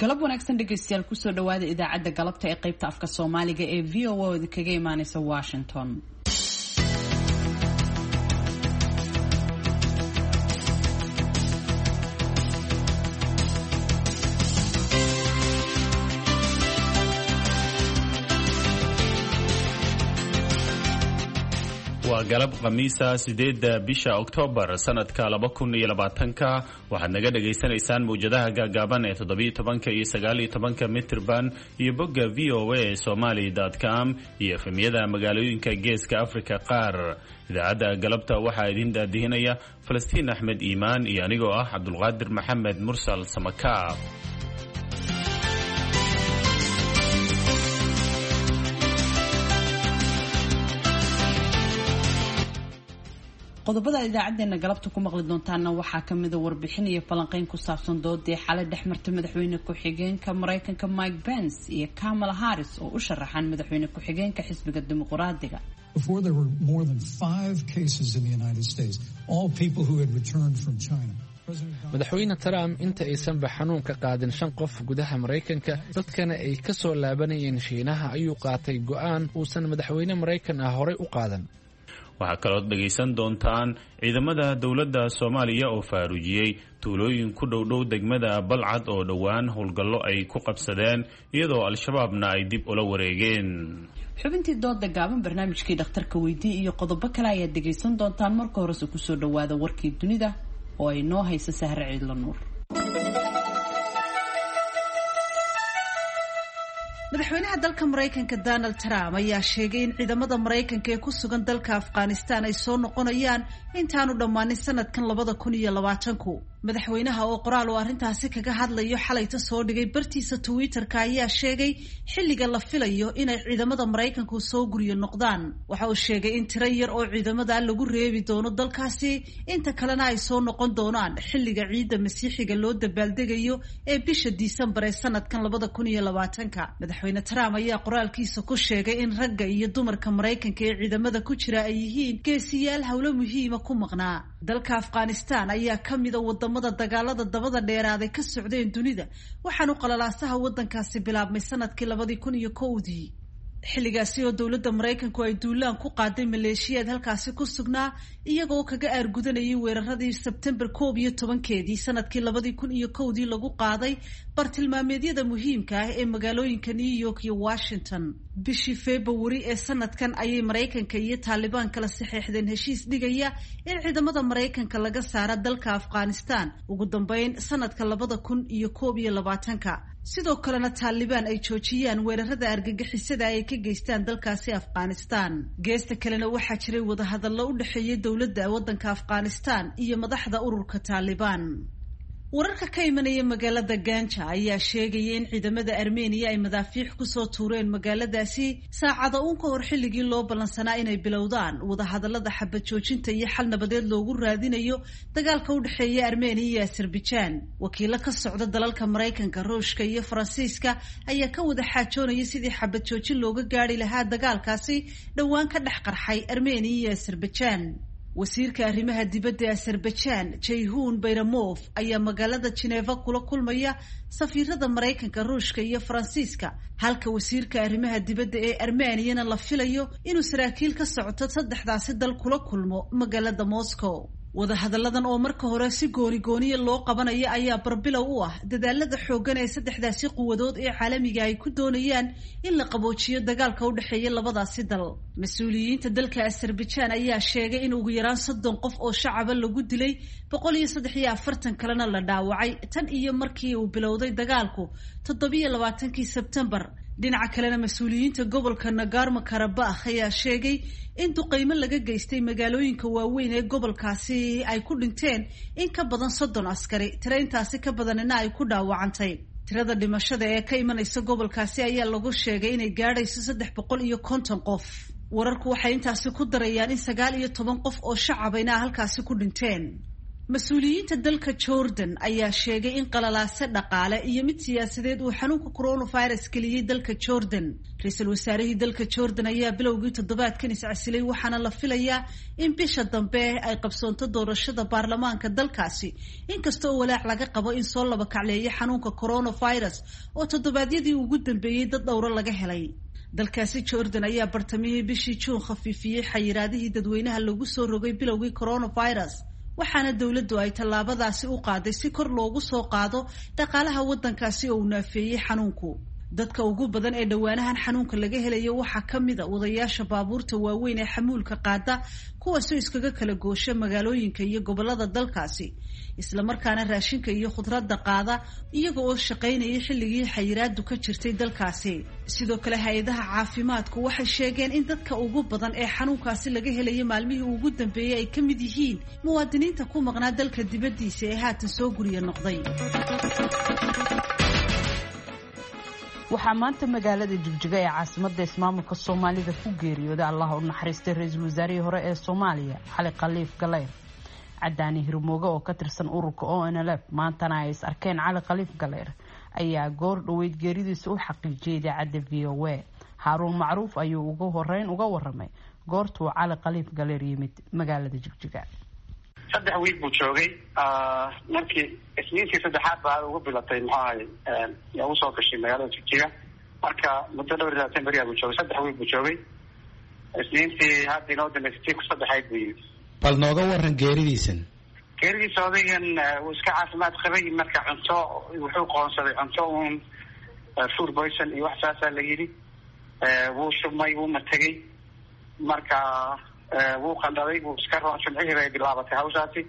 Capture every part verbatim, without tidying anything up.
galab wanaagsan dhegeystayaal kusoo dhawaada idaacadda galabta ee qaybta afka Soomaaliga ee V O A kaga imaanaysa Washington. waa galab khamiisa sideeda bisha Oktoobar sanadka laba kun iyo labaatanka waxaad naga dhageysanaysaan mowjadaha gaagaaban ee toddoba iyo tobanka iyo sagaal iyo tobanka mitirban iyo bogga v o a somali dot com iyo efemyada magaalooyinka geeska Afrika qaar. idaacadda galabta waxaa idin daadihinaya Falastiin Axmed Iimaan iyo anigoo ah Cabdulqaadir Maxamed Mursal Samakaab. qodobada idaacadeena galabta ku maqli doontaana waxaa kamid ah warbixin iyo falanqeyn ku saabsan doodii xalay dhexmartay madaxweyne ku-xigeenka Mareykanka Mike Pence iyo Kamala Harris oo u sharaxan madaxweyne ku-xigeenka xisbiga dimuqraadiga. Before there were more than five cases in the United States, all people who had returned from China. madaxweyne Trump inta aysan ba xanuun ka qaadin shan qof gudaha Mareykanka dadkana ay ka soo laabanayeen Shiinaha ayuu qaatay go'aan uusan madaxweyne Mareykan ah horey u qaadan. waxaa kaloo dhagaysan doontaan ciidamada dowladda Soomaaliya oo faaruujiyay tuulooyin ku dhowdhow degmada Balcad oo dhowaan howlgallo ay ku qabsadeen iyadoo al-shabaabna ay dib ula wareegeen. xubintii dooda gaaban barnaamijkii dhakhtarka weydii iyo qodobo kale ayaad dhagaysan doontaan. marka horese kusoo dhawaada warkii dunida oo ay noo hayso Sahre Ciidla Nuur. madaxweynaha dalka Mareykanka Donald Trump ayaa sheegay in ciidamada Mareykanka ee ku sugan dalka Afghanistan ay soo noqonayaan intaanu dhammaanin sanadkan labada kun iyo labaatanku. madaxweynaha oo qoraal uu arrintaasi kaga hadlayo xalayta soo dhigay bartiisa Twitter-ka ayaa sheegay xilliga la filayo inay ciidamada Mareykanku soo guriyo noqdaan. waxa uu sheegay in tiro yar oo ciidamada lagu reebi doono dalkaasi inta kalena ay soo noqon doonaan xilliga ciida Masiixiga loo dabaaldegayo ee bisha Disembar ee sanadkan labada kun iyo labaatanka. madaxweyne Trump ayaa qoraalkiisa ku sheegay in ragga iyo dumarka Mareykanka ee ciidamada ku jira ay yihiin geesiyaal hawlo muhiima ku maqnaa. dalka Afghanistan ayaa kamid ah wadamada dagaalada dabada dheeraaday ka socdeen dunida waxaanu qalalaasaha wadankaasi bilaabmay sanadkii labadii kun iyo kowdii. xilligaasi oo dowladda Mareykanku ay duulaan ku qaaday maleeshiyaad halkaasi ku sugnaa iyagoo kaga aargudanayay weeraradii Sebtembar koob iyo tobankeedii sanadkii labadii kun iyo kowdii lagu qaaday bartilmaameedyada muhiimka ah ee magaalooyinka New York iyo Washington. bishii February ee sanadkan ayay Mareykanka iyo Taliban kala saxeexdeen heshiis dhigaya in ciidamada Mareykanka laga saaro dalka Afghanistan ugu dambeyn sanadka labada kun iyo koob iyo labaatanka. sidoo kalena Taliban ay joojiyaan weerarada argagixisada ay ka geystaan dalkaasi Afghanistan. geesta kalena waxaa jiray wadahadallo u dhexeeyay dowladda waddanka Afghanistan iyo madaxda ururka Taliban. wararka ka imanaya magaalada Ganja ayaa sheegaya in ciidamada Armenia ay madaafiic ku soo tuureen magaaladaasi saacado uun ka hor xilligii loo ballansanaa inay bilowdaan wadahadallada xabad joojinta iyo xal nabadeed loogu raadinayo dagaalka u dhexeeya Armenia iyo Azerbaijan. wakiilo ka socda dalalka Mareykanka, Ruushka iyo Faransiiska ayaa ka wada xaajoonaya sidii xabad joojin looga gaari lahaa dagaalkaasi dhowaan ka dhex qarxay Armenia iyo Azerbaijan. wasiirka arrimaha dibadda ee Azerbaijan Ceyhun Bayramov ayaa magaalada Geneva kula kulmaya safiirada Mareykanka, Ruushka iyo Faransiiska, halka wasiirka arrimaha dibadda ee Armeniana la filayo inuu saraakiil ka socoto saddexdaasi dal kula kulmo magaalada Moscow. wadahadalladan oo marka hore si gooni gooniya loo qabanayo ayaa barbilow u ah dadaalada xooggan ee saddexdaasi quwadood ee caalamiga ay ku doonayaan in la qaboojiyo dagaalka u dhexeeya labadaasi dal. mas-uuliyiinta dalka Azerbaijan ayaa sheegay in ugu yaraan soddon qof oo shacaba lagu dilay boqol iyo saddex iyo afartan kalena la dhaawacay tan iyo markii uu bilowday dagaalku toddobiyo labaatankii Sebtembar. dhinaca kalena mas-uuliyiinta gobolka Nagorno-Karabakh ayaa sheegay in duqeymo laga geystay magaalooyinka waaweyn ee gobolkaasi ay ku dhinteen in ka badan soddon askari, tiro intaasi ka badanina ay ku dhaawacantay. tirada dhimashada ee ka imanaysa gobolkaasi ayaa lagu sheegay inay gaadhayso saddex boqol iyo konton qof. wararku waxay intaasi ku darayaan in sagaal iyo toban qof oo shacabayna halkaasi ku dhinteen. mas-uuliyiinta dalka Jordan ayaa sheegay in qalalaase dhaqaale iyo mid siyaasadeed uu xanuunka coronavirus geliyay dalka Jordan. Ra'iisul wasaarihii dalka Jordan ayaa bilowgii toddobaadkan iscasilay waxaana la filayaa in bisha dambe ay qabsoonto doorashada baarlamaanka dalkaasi, inkastoo walaac laga qabo in soo laba kacleeyo xanuunka coronavirus oo toddobaadyadii ugu dambeeyay dad dhowr laga helay. dalkaasi Jordan ayaa bartamihii bishii Juun khafiifiyay xayiraadihii dadweynaha lagu soo rogay bilowgii coronavirus, waxaana dawladdu ay tallaabadaasi u qaaday si kor loogu soo qaado dhaqaalaha waddankaasi oo uu naafeeyey xanuunku. dadka ugu badan ee dhawaanahan xanuunka laga helayo waxaa ka mid a wadayaasha baabuurta waaweyn ee xamuulka qaada, kuwaasoo iskaga kala goosha magaalooyinka iyo gobollada dalkaasi, isla markaana raashinka iyo khudradda qaada iyaga oo shaqaynaya xilligii xayiraadu ka jirtay dalkaasi. sidoo kale hay-adaha caafimaadku waxay sheegeen in dadka ugu badan ee xanuunkaasi laga helayo maalmihii ugu dambeeyey ay ka mid yihiin muwaadiniinta ku maqnaa dalka dibaddiisa ee haatan soo guriya noqday. waxaa maanta magaalada Jigjiga ee caasimadda ismaamulka Soomaalida ku geeriyooday Allah u naxariistay ra'iisul wasaarihii hore ee Soomaaliya Cali Khaliif Galeyr. Cadaani Hirmooge oo ka tirsan ururka O N L F maantana ay is arkeen Cali Khaliif Galeyr ayaa goor dhaweyd geeridiisa u xaqiijiyay idaacadda V O A. Haruun Macruuf ayuu ugu horeyn uga waramay goortuu Cali Khaliif Galeyr yimid magaalada Jigjiga. saddex wiil buu joogay markii isniintii saddexaad baa ugu bilatay maxay yaa u soo gashay magaalada Jigjiga, marka muddo dhowr iyo labaatan beri buu joogay. saddex wiil buu joogay isniintii hadda inoo dambeysay ku saddexayd buu yimid. bal nooga waran geeridiisan. geeridiisa odaygan wuu iska caafimaad qabay, marka cunto wuxuu qoonsaday cunto uun food poison iyo wax saasaa la yidhi, wuu shubmay wuu matagay, marka wuu qandhaday wuu iska roon jimcihii bay bilaabatay hawshaasi.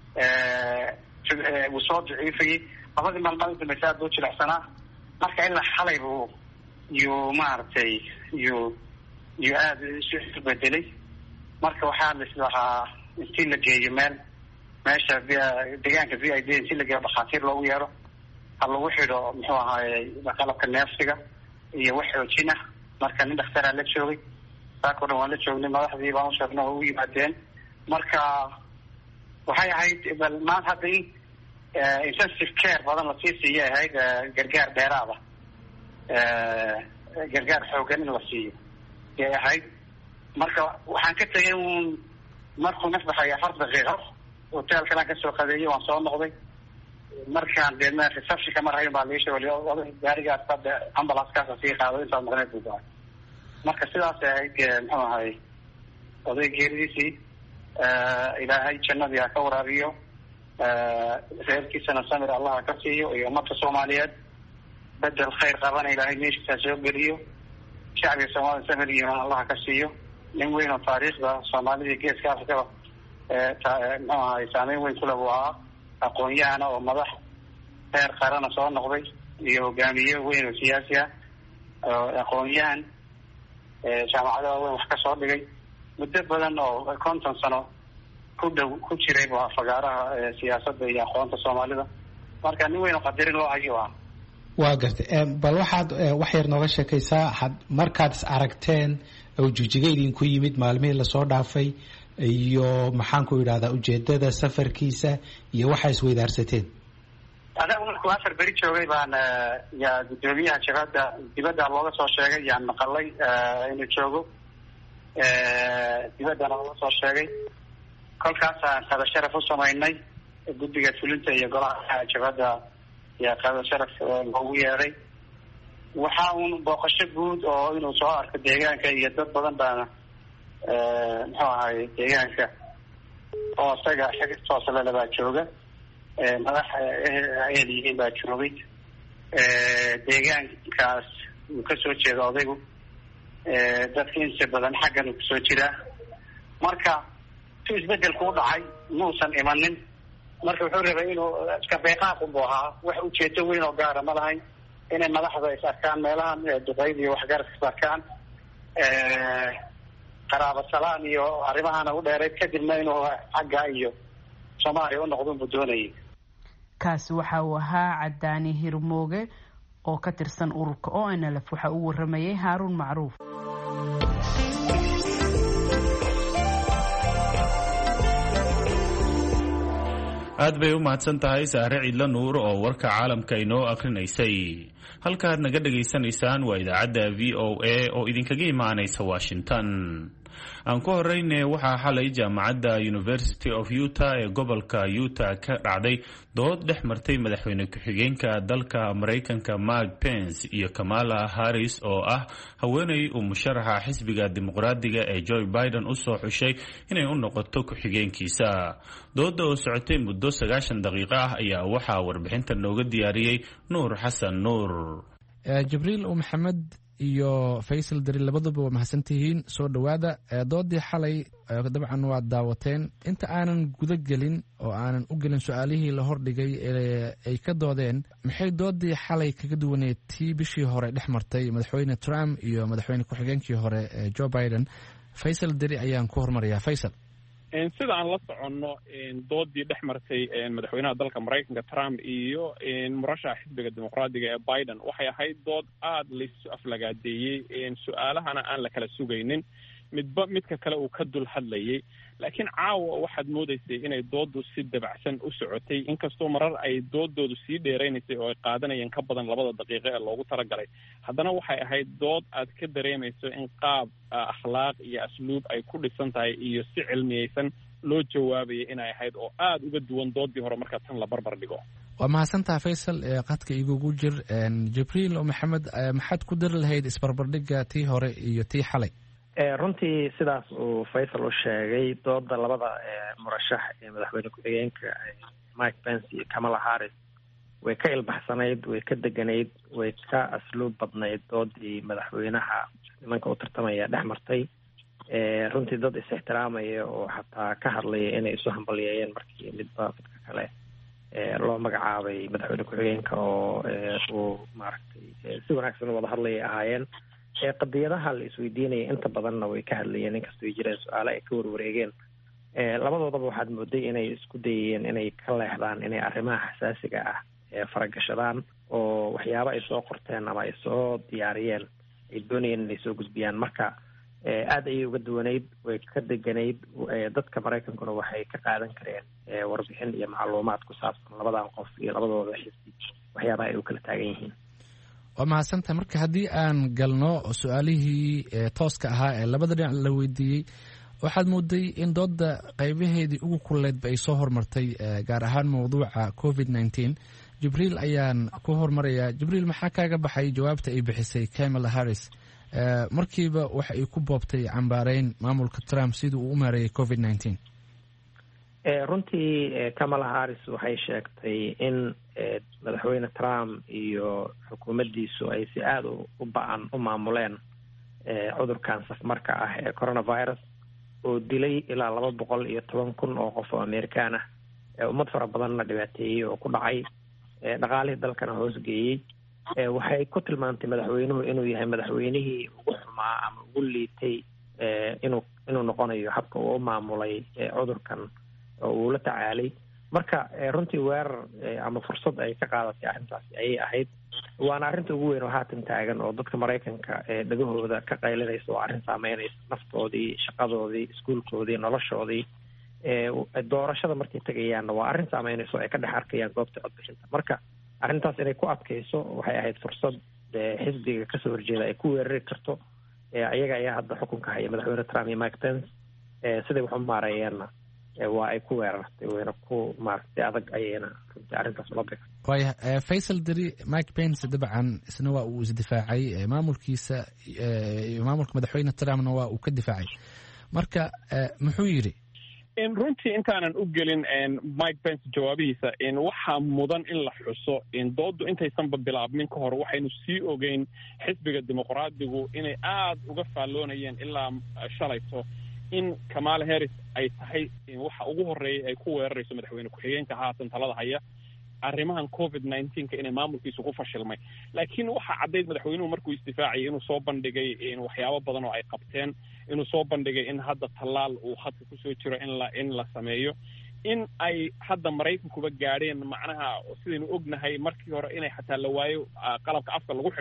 wuu soo daciifayay labadii maalmood u dambeysay aad buu jilicsanaa, marka ilaa xalay buu yuu maaragtay yuu yuu aada isu bedelay. marka waxaa lis lahaa intii la geeyo meel meesha deegaanka V I D intii la geeyo dhakhaatiir loogu yeero ha lagu xidho muxuu ahaayey qalabka neefsiga iyo wax xoojin ah. marka nin dhakhtaraa la joogay, saako dhan waan la joognay, madaxdii baan u sheegnay oo u yimaadeen. marka waxay ahayd bal maanta hadda in intensive care badan la sii siiyay ahayd, gargaar dheeraada gargaar xoogan in la siiyo yay ahayd. marka waxaan ka tegay uun markuu naf baxay afar daqiiqo hotelkalaan kasoo qadeeyey, waan soo noqday. markaan deedna receptionka mar hayn baa lii sheegay oday gaarigaas hadda ambalancekaasa sii qaado intaad maqneed buu bahay. marka sidaas ahayd muxuu ahay oday geeridiisii. ilaahay jannadii ha ka waraabiyo, reerkiisana samir allah ha ka siiyo iyo ummadka Soomaaliyeed bedel khayr qabana ilaahay meeshiisa soo geliyo, shacbiga Soomaaliya samir iyo allah ha ka siiyo. nin weyn oo taariikhda Soomaalida geeska Afrikada muxuu ahay saameyn weyn ku leh buu ahaa, aqoon-yahana oo madax heer qarana soo noqday iyo hogaamiye weyn oo siyaasi ah, aqoon-yahan jaamacadaha weyn wax ka soo dhigay, muddo badan oo konton sano ku dhow ku jiray buu fagaaraha siyaasadda iyo aqoonta Soomaalida. marka nin weyn oo qadarin loo hayo ah. waa gartay. bal waxaad wax yar nooga sheekaysaa markaad is aragteen oo Jigjiga idinku yimid maalmihii lasoo dhaafay iyo maxaan ku yidhahdaa ujeedada safarkiisa iyo waxaa isweydaarsateen. anagu markuu afar beri joogay baan yaa guddoomiyaha jabhadda dibadda looga soo sheegay, yaan maqalay inuu joogo dibaddana looga soo sheegay. kolkaasaan qada sharaf u samaynay, guddiga fulinta iyo golaha jabhadda yaa qada sharaf loogu yeeday. waxaa uun booqasho guud oo inuu soo arko deegaanka iyo dad badan baana muxuu ahay deegaanka oo isaga xigid tooslele baa jooga, madax ehel yihiin baa joogay. deegaankaas uu kasoo jeeda odaygu, dadka inta badan xaggan uu kasoo jiraa. marka si isbedelku u dhacay muusan imanin, marka wuxuu rabay inuu iska beeqaaq unbu ahaa, wax ujeedo weyn oo gaara ma lahayn. inay madaxda is arkaan meelahan duqeyd iyo waxgaradka is arkaan, qaraabo salaan iyo arrimahana u dheereyd, kadibna inuu xagga iyo Soomaaliya u noqdo buu doonayay. kaasi waxa uu ahaa Cadaani Hirmooge oo ka tirsan ururka O N L F. waxa uu waramayay Haruun Macruuf. aad bay u mahadsan tahay Saare Ciidla Nuur oo warka caalamka inoo akrinaysay. halkaad naga dhageysanaysaan waa idaacadda V O A oo idinkaga imaanaysa Washington. aan ku horeyne waxaa xalay jaamacadda University of Utah ee gobolka Utah ka dhacday dood dhex martay madaxweyne ku-xigeenka dalka Mareykanka Mike Pence iyo Kamala Harris oo ah haweeney uu musharaxa xisbiga dimuqraadiga ee Joe Biden u soo xushay inay u noqoto ku-xigeenkiisa. dooda oo socotay muddo sagaashan daqiiqo ah ayaa waxaa warbixinta nooga diyaariyey Nuur Xasan Nuur. Jibriil oo Maxamed iyo Faisal Dari labaduba waa mahadsantihiin. soo dhawaada. doodii xalay dabcan waa daawateen. inta aanan guda gelin oo aanan u gelin su'aalihii la hordhigay ee ay ka doodeen, maxay doodii xalay kaga duwaneed tii bishii hore dhex martay madaxweyne Trump iyo madaxweyne ku-xigeenkii hore Joe Biden? Faisal Dari ayaan ku hormarayaa. Faisal. sida aan la soconno doodii dhex martay madaxweynaha dalka Mareykanka Trump iyo murashaxa xisbiga dimuqraadiga ee Biden waxay ahayd dood aad laysu aflagaadeeyey, su'aalahana aan la kala sugaynin, midba midka kale uu ka dul hadlayay. laakiin caawa waxaad moodaysay inay doodu si dabacsan u socotay, inkastoo marar ay doodoodu sii dheeraynaysay oo ay qaadanayeen ka badan labada daqiiqo ee loogu talagalay. haddana waxay ahayd dood aad ka dareemayso in qaab akhlaaq iyo asluub ay ku dhisan tahay iyo si cilmiyeysan loo jawaabayay inay ahayd oo aada uga duwan doodii hore marka tan la barbar dhigo. waa mahadsantaha Faisal. qadka igugu jir. Jibriil oo Maxamed, maxaad ku dari lahayd isbarbardhigga tii hore iyo tii xalay? runtii sidaas uu Faisal u sheegay, dooda labada murashax ee madaxweyne ku-xigeenka Mike Pence iyo Kamala Harris way ka ilbaxsanayd, way ka deganayd, way ka asluub badnayd doodii madaxweynaha nimanka u tartamaya dhex martay. runtii dad is ixtiraamaya oo xataa ka hadlaya inay isu hambalyeeyeen markii midba midka kale loo magacaabay madaxweyne ku-xigeenka oo uu maaragtay si wanaagsan wada hadlayay ahaayeen. qadiyadaha la isweydiinaya inta badanna way ka hadlayeen, inkastoo ay jireen su-aale ay ka warwareegeen. labadoodaba waxaad mooday inay isku dayayeen inay ka leexdaan inay arrimaha xasaasiga ah faragashadaan oo waxyaaba ay soo qorteen ama ay soo diyaariyeen ay doonayeen inay soo gudbiyaan. marka aad ayay uga duwanayd, way ka deganayd. dadka Mareykankuna waxay ka qaadan kareen warbixin iyo macluumaad ku saabsan labadan qof iyo labadooda xisbi waxyaabaha ay u kala taagan yihiin. waa mahadsantahay. marka haddii aan galno su-aalihii tooska ahaa ee labada dhinac la weydiiyey, waxaad mooday in dooda qaybaheedii ugu kulleedba ay soo hormartay, gaar ahaan mawduuca covid nineteen. Jibriil ayaan ku hormarayaa. Jibriil, maxaa kaaga baxay jawaabta ay bixisay Kamala Harris? markiiba waxa ay ku boobtay cambaareyn maamulka Trump sidii uu u maareeyay covid nineteen. runtii Kamala Harris waxay sheegtay in madaxweyne Trump iyo xukuumaddiisu ay si aada u ba-an u maamuleen cudurkan safmarka ah ee coronavirus oo dilay ilaa laba boqol iyo toban kun oo qof oo Amerikaan ah, ummad fara badanna dhibaateeyey oo ku dhacay, dhaqaalihii dalkana hoos geeyey. waxay ku tilmaantay madaxweynuhu inuu yahay madaxweynihii ugu xumaa ama ugu liitay inuu inuu noqonayo habka uu u maamulay cudurkan oo uu la tacaalay. marka runtii weerar ama fursad ay ka qaadatay arrintaasi ayay ahayd, waana arrinta ugu weyn oo haatan taagan oo dadka Mareykanka dhagahooda ka qaylinaysa oo arrin saameynaysa naftoodii, shaqadoodii, iskuulkoodii, noloshoodii. doorashada markay tagayaanna waa arrin saameynaysa oo ay ka dhex arkayaan goobta codbixinta. marka arrintaas inay ku adkayso waxay ahayd fursad xisbiga kasoo horjeeda ay ku weerari karto. ayaga ayaa hadda xukunka haya madaxweyne Trump iyo Mike Pence. siday wax u maareeyeenna waa ay ku weerartay, wayna ku maaragtay adag ayayna runtii arrintaas ula bixi. waaya Faisal Dari, Mike Pence dabcan isna waa uu isdifaacay, maamulkiisa maamulka madaxweyne Trumpna waa uu ka difaacay. marka muxuu yidhi? runtii intaanan u gelin Mike Pence jawaabihiisa waxaa mudan in la xuso doodu intaysanba bilaabmin ka hor waxaynu sii ogeyn xisbiga dimuqraadigu inay aada uga faalloonayeen ilaa shalayto in Kamala Harris ay tahay waxa ugu horeeyay ay ku weerarayso madaxweyne ku-xigeenka haatan talada haya arrimahan covid nineteenka inay maamulkiisu ku fashilmay. laakiin waxaa caddayd madaxweynuhu markuu isdifaacayay inuu soo bandhigay waxyaabo badan oo ay qabteen, inuu soo bandhigay in hadda tallaal uu hadka kusoo jiro in la in la sameeyo, in ay hadda Maraykankuba gaadheen macnaha sidaynu ognahay markii hore inay xataa la waayo qalabka afka lagu xidho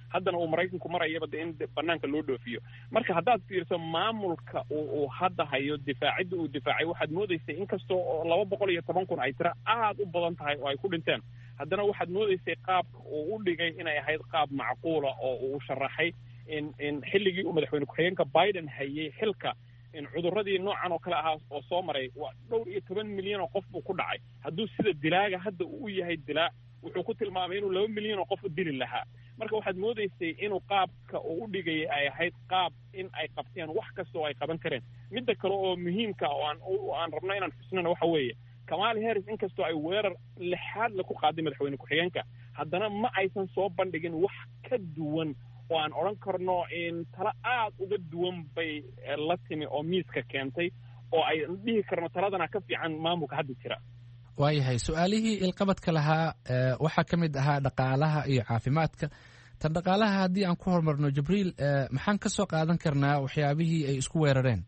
haddana uu maraykanku marayaba de in banaanka loo dhoofiyo. marka haddaad fiirso maamulka uu hadda hayo difaacidda uu difaacay waxaad moodaysay inkastoo oo laba boqol iyo toban kun ay tira aad u badan tahay oo ay ku dhinteen, haddana waxaad moodaysay qaabka uu u dhigay inay ahayd qaab macquula oo uu sharaxay in in xilligii uu madaxweyne ku-xigeenka Biden hayay xilka in cudurradii noocan oo kale ahaa oo soo maray waa dhowr iyo toban milyan oo qof buu ku dhacay. hadduu sida dilaaga hadda uu yahay dilaa wuxuu ku tilmaamay inuu laba milyan oo qof dili lahaa. marka waxaad moodaysay inuu qaabka uu u dhigayay ay ahayd qaab in ay qabteen wax kasta oo ay qaban kareen. midda kale oo muhiimka oo aan aan rabno inaan xusnana waxa weeye Kamala Harris inkastoo ay weerar lixaad la ku qaaday madaxweyne ku-xigeenka, haddana ma aysan soo bandhigin wax ka duwan oo aan odhan karno in tala aad uga duwan bay la timi oo miiska keentay oo ay dhihi karno taladana ka fiican maamulka hadda jira. waayahay su-aalihii ilqabadka lahaa waxaa ka mid ahaa dhaqaalaha iyo caafimaadka. tan dhaqaalaha haddii aan ku horumarno Jibriil, maxaan ka soo qaadan karnaa waxyaabihii ay isku weerareen?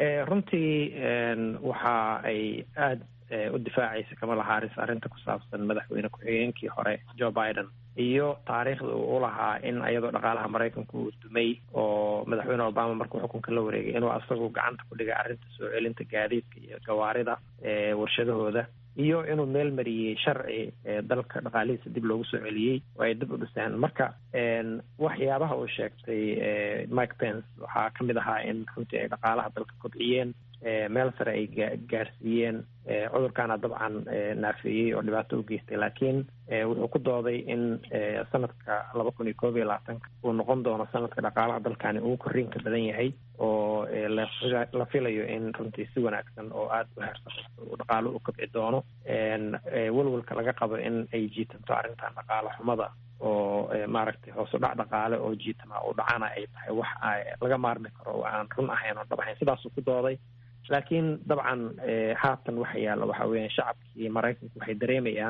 runtii waxa ay aad u difaacaysa Kamala Harris arrinta ku saabsan madaxweyne ku-xigeenkii hore Joe Biden iyo taariikhda uu lahaa in iyadoo dhaqaalaha Maraykanku uu dumay oo madaxweyne Obama markuu xukunka la wareegay inuu asagu gacanta ku dhigay arrinta soo celinta gaadiidka iyo gawaarida ee warshadahooda, iyo inuu meel mariyey sharci dalka dhaqaalihiisa dib loogu soo celiyey oo ay dib u dhiseen. marka waxyaabaha uu sheegtay Mike Pence waxaa ka mid ahaa in runtii ay dhaqaalaha dalka kobciyeen, meel sare ay gaarsiiyeen, cudurkaana dabcan naafeeyey oo dhibaato u geystay, laakiin wuxuu ku dooday in sanadka laba kun iyo koob iyo labaatanka uu noqon doono sanadka dhaqaalaha dalkani uu korriinka badan yahay oo la filayo in runtii si wanaagsan oo aada u heersaqayso uu dhaqaalo u kobci doono. welwelka laga qabo in ay jiitanto arrintan dhaqaalo xumada oo maaragtay hoos u dhac dhaqaale oo jiitama u dhacana ay tahay wax laga maarmi karo oo aan run ahayn oo dhab ahayn, sidaasuu ku dooday. laakiin dabcan haatan waxa yaalla waxa weeyaan shacabkii Maraykanku waxay dareemayaan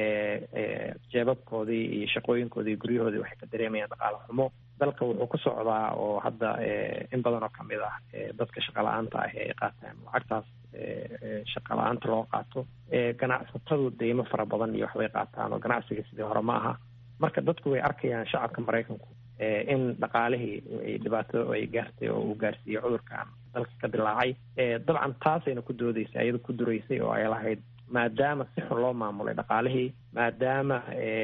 jeebabkoodii iyo shaqooyinkoodii iyo guryahoodii waxay ka dareemayaan dhaqaale xumo. dalka wuxuu ku socdaa oo hadda in badan oo kamid ah dadka shaqa la-aanta ah ay qaataan lacagtaas shaqa la-aanta loo qaato. ganacsatadu deymo fara badan iyo waxbay qaataan oo ganacsiga sidii hore ma aha. marka dadku way arkayaan shacabka Maraykanku in dhaqaalihii ay dhibaato ay gaartay oo uu gaarsiiyey cudurkan dalka ka dilaacay. dabcan taasayna ku doodaysay iyada ku duraysay oo ay lahayd maadaama si xun loo maamulay dhaqaalihii, maadaama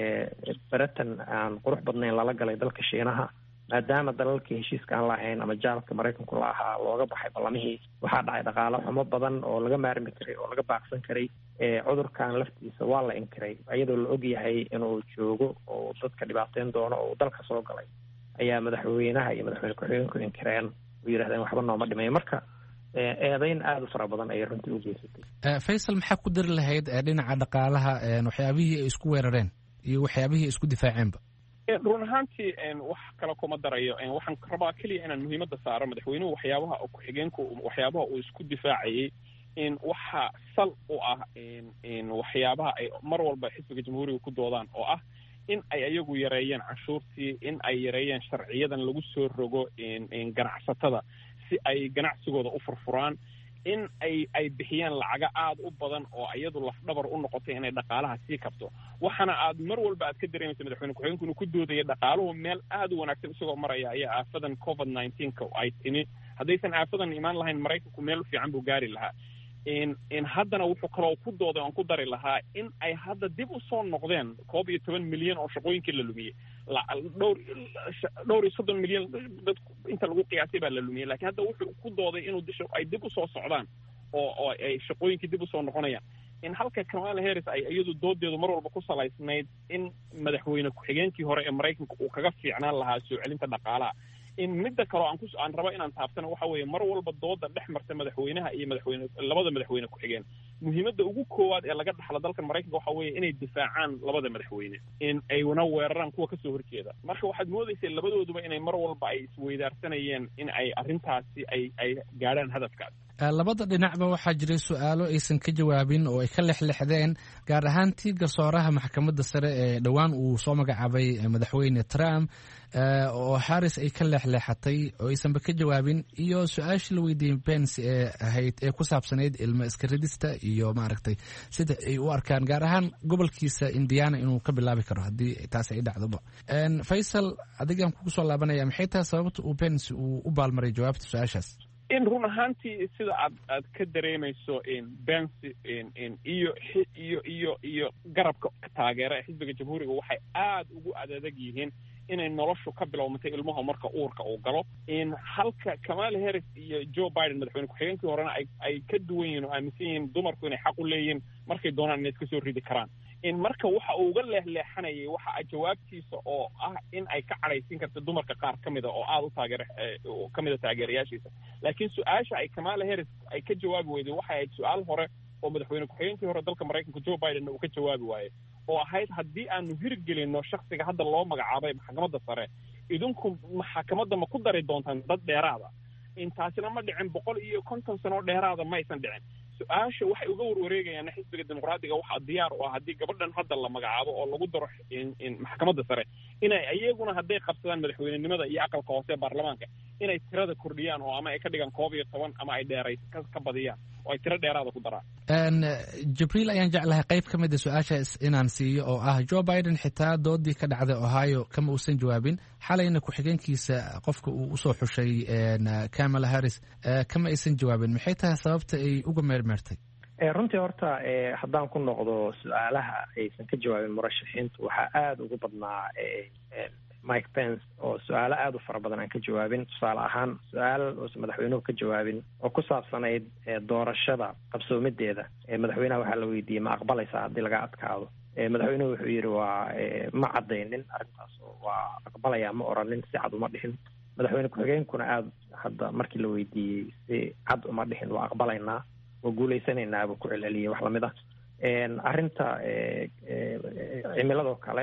baratan aan qurux badnayn lala galay dalka Shiinaha, maadaama dalalkii heshiiska aan lahayn ama jaalka Maraykanku la ahaa looga baxay ballamihii, waxaa dhacay dhaqaalo xumo badan oo laga maarmi karay oo laga baaqsan karay. cudurkan laftiisa waa la inkiray iyadoo la og yahay inuu joogo oo dadka dhibaateyn doono oo dalka soo galay, ayaa madaxweynaha iyo madaxweyne ku-xigeenku inkireen oo yidhahdeen waxba nooma dhimay. marka eedayn aada u fara badan ayay runtii u geysatay. Faysal, maxaa ku dari lahayd dhinaca dhaqaalaha waxyaabihii ay isku weerareen iyo waxyaabihii ay isku difaaceenba? run ahaantii wax kale kuma darayo. waxaan rabaa keliya inaan muhiimadda saaro madaxweynuhu waxyaabaha ku-xigeenku waxyaabaha uu isku difaacayay in waxa sal u ah waxyaabaha ay mar walba xisbiga jamhuuriga ku doodaan oo ah in ay ayagu yareeyeen canshuurtii, in ay yareeyeen sharciyadan lagu soo rogo ganacsatada si ay ganacsigooda u furfuraan, in ay ay bixiyeen lacaga aada u badan oo iyadu lafdhabar u noqotay inay dhaqaalaha sii kabto. waxaana aad mar walba aad ka dareemaysa madaxweyne ku-xigeenku inuu ku doodaya dhaqaaluhu meel aada u wanaagsan isagoo maraya ayaa aafadan covid nineteenka ay timi. haddaysan aafadan imaan lahayn Maraykanku meel fiican buu gaari lahaa. in haddana wuxuu kaloo ku dooday oon ku dari lahaa in ay hadda dib u soo noqdeen koob iyo toban milyan oo shaqooyinkii la lumiyey. dhowr dhowr iyo soddon milyan dad inta lagu qiyaasay baa la lumiyey, laakiin hadda wuxuu ku dooday inuu disho ay dib u soo socdaan oo oo ay shaqooyinkii dib u soo noqonayaan. in halka Kamala Harris ay iyadu doodeedu mar walba ku salaysnayd in madaxweyne ku-xigeenkii hore ee Maraykanka uu kaga fiicnaan lahaa soo celinta dhaqaalaha. in midda kale aan ku aan rabo inaan taabtana waxa weeye mar walba dooda dhex marta madaxweynaha iyo madaxweyne labada madaxweyne ku-xigeen, muhiimadda ugu koowaad ee laga dhaxlo dalka Maraykanka waxa weeye inay difaacaan labada madaxweyne, in ay wana weeraraan kuwa kasoo horjeeda. marka waxaad moodaysay labadooduba inay mar walba ay isweydaarsanayeen in ay arrintaasi ay ay gaadhaan hadafkaas. labada dhinacba waxaa jiray su-aalo aysan ka jawaabin oo ay ka lexlexdeen, gaar ahaan tii garsooraha maxkamadda sare ee dhowaan uu soo magacaabay madaxweyne Trump oo Harris ay ka lexlexatay oo aysanba ka jawaabin, iyo su-aashii la weydiiyey Pence ee ahayd ee ku saabsanayd ilmo iska ridista iyo maaragtay sida ay u arkaan gaar ahaan gobolkiisa Indiana inuu ka bilaabi karo haddii taas ay dhacdoba. Faysal, adigaan kugu soo laabanaya, maxay tahay sababta uu Pence uu u baalmaray jawaabta su-aashaas? in run ahaantii sida aad aad ka dareemayso Pence iyo iyo iyo iyo garabka taageera xisbiga jamhuuriga waxay aad ugu adeeg yihiin inay noloshu ka bilowmatay ilmaha marka uurka uu galo, in halka Kamala Harris iyo Joe Biden madaxweyne ku-xigeenkii horena ay ay ka duwan yihiin oo aaminsan yihiin dumarku inay xaq u leeyihiin markay doonaan inay iska soo ridi karaan. in marka waxa uu uga leexleexanayay waxa ay jawaabtiisa oo ah in ay ka cadhaysiin karto dumarka qaar ka mida oo aad u taageera ka mida taageerayaashiisa. laakiin su-aasha ay Kamala Harris ay ka jawaabi weyday waxay ahayd su-aal hore oo madaxweyne ku-xigeenkii hore dalka Maraykanka Joe Biden uu ka jawaabi waayey, oo ahayd haddii aanu hirgelino shakhsiga hadda loo magacaabay maxkamadda sare, idinku maxkamadda ma ku dari doontaan dad dheeraada? intaasina ma dhicin, boqol iyo konton sano dheeraada ma aysan dhicin. su-aasha waxay uga warwareegayaan xisbiga dimuqraadiga waxaa diyaar u ah haddii gabadhan hadda la magacaabo oo lagu daro maxkamadda sare inay iyaguna hadday qabsadaan madaxweynenimada iyo aqalka hoose ee baarlamaanka inay tirada kordhiyaan oo ama ay ka dhigaan koob iyo toban ama ay dheeray ka badiyaan oo ay tiro dheeraada ku daraan. Jibriil, ayaan jeclahay qayb ka mid a su-aashaas inaan siiyo oo ah Joe Biden xitaa doodii ka dhacday Ohio kama uusan jawaabin, xalayna ku-xigeenkiisa qofka uu usoo xushay Kamala Harris kama aysan jawaabin. maxay tahay sababta ay uga meermeertay? runtii horta haddaan ku noqdo su-aalaha aysan ka jawaabin murashaxiintu waxaa aada ugu badnaa Mike Pence oo su-aalo aada u fara badan aan ka jawaabin. tusaale ahaan su-aal uusan madaxweynuhu ka jawaabin oo ku saabsanayd doorashada qabsoomideeda, madaxweynaha waxaa la weydiiyey ma aqbalaysaa haddii laga adkaado. madaxweynuhu wuxuu yidhi waa ma caddaynin arrintaas oo waa aqbalaya ma oranin, si cad uma dhihin. madaxweyne ku-xigeenkuna aada hadda markii la weydiiyey si cad uma dhihin waa aqbalaynaa waa guulaysanaynaa buu ku celceliyey wax lamid ah. arrinta cimiladoo kale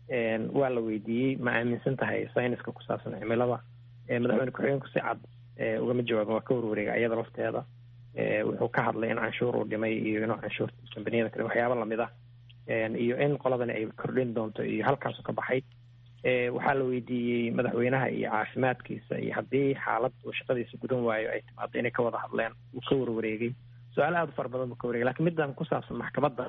waa la weydiiyey ma aaminsan tahay sayniska ku saabsan cimilada, madaxweyne ku-xigeenku si cad ugama jawaabin, waa ka warwareega iyada lafteeda. wuxuu ka hadlay in canshuur uu dhimay iyo inuu canshuurta kambaniyada kale waxyaaba lamid ah iyo in qoladani ay kordhin doonto iyo halkaasu ka baxay. waxaa la weydiiyey madaxweynaha iyo caafimaadkiisa iyo haddii xaalad uu shaqadiisa gudan waayo ay timaado inay ka wada hadleen, uu ka warwareegay. su-aal aada u fara badan buu ka wareegay. lakiin middan ku saabsan maxkamadda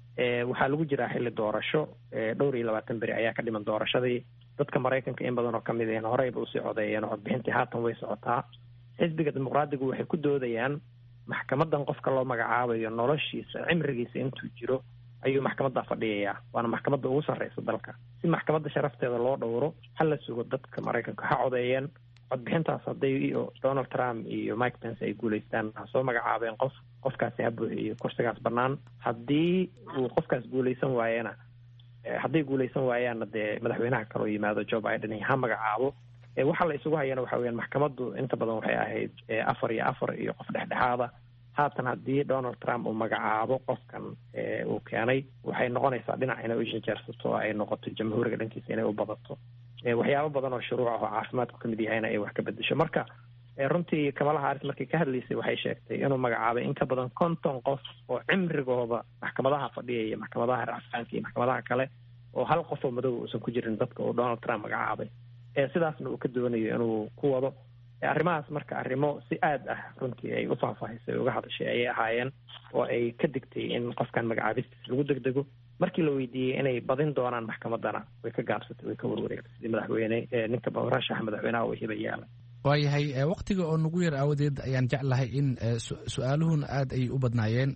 waxaa lagu jiraa xilli doorasho, dhowr iyo labaatan beri ayaa ka dhiman doorashadii. dadka Maraykanka in badan oo ka mid ah horeyba usii codeeyeen oo codbixintii haatan way socotaa. xisbiga dimuqraadigu waxay ku doodayaan maxkamaddan qofka loo magacaabayo noloshiisa cimrigiisa intuu jiro ayuu maxkamadda fadhiyayaa, waana maxkamadda ugu sarreysa dalka. si maxkamadda sharafteeda loo dhowro ha la sugo dadka Maraykanka ha codeeyeen. codbixintaas hadday iyo Donald Trump iyo Mike Pence ay guulaystaan ha soo magacaabeen qof qofkaasi ha buuxiyo kursigaas bannaan. haddii uu qofkaas guulaysan waayana hadday guulaysan waayaanna dee madaxweynaha kaloo yimaado Joe Biden ha magacaabo. waxa la isugu hayana waxa weeyaan maxkamaddu inta badan waxay ahayd afar iyo afar iyo qof dhexdhexaada. haatan haddii Donald Trump uu magacaabo qofkan uu keenay waxay noqonaysaa dhinac inay u janjeersato ay noqoto jamhuuriga dhankiisa inay u badato. waxyaabo badan oo shuruuc ah oo caafimaadku ka mid yahayna ay wax ka bedesho. marka runtii Kamala Harris markii ka hadlaysay waxay sheegtay inuu magacaabay in ka badan konton qof oo cimrigooda maxkamadaha fadhiyaya, maxkamadaha racfaanka iyo maxkamadaha kale, oo hal qof oo madow uusan ku jirin dadka uu Donald Trump magacaabay. sidaasna uu ka doonayo inuu ku wado arrimahaas. marka arrimo si aad ah runtii ay u faahfaahisay uga hadashay ayay ahaayeen oo ay ka digtay in qofkan magacaabistiisa lagu degdego. markii la weydiiyey inay badin doonaan maxkamaddana way ka gaabsatay, way ka warwareegtay sidii madaxweyne ninka murashaxa madaxweynaha uu hiba yaalay. waayahay waqtiga oo nagu yar aawadeed ayaan jeclahay in su-aaluhuna aad ay u badnaayeen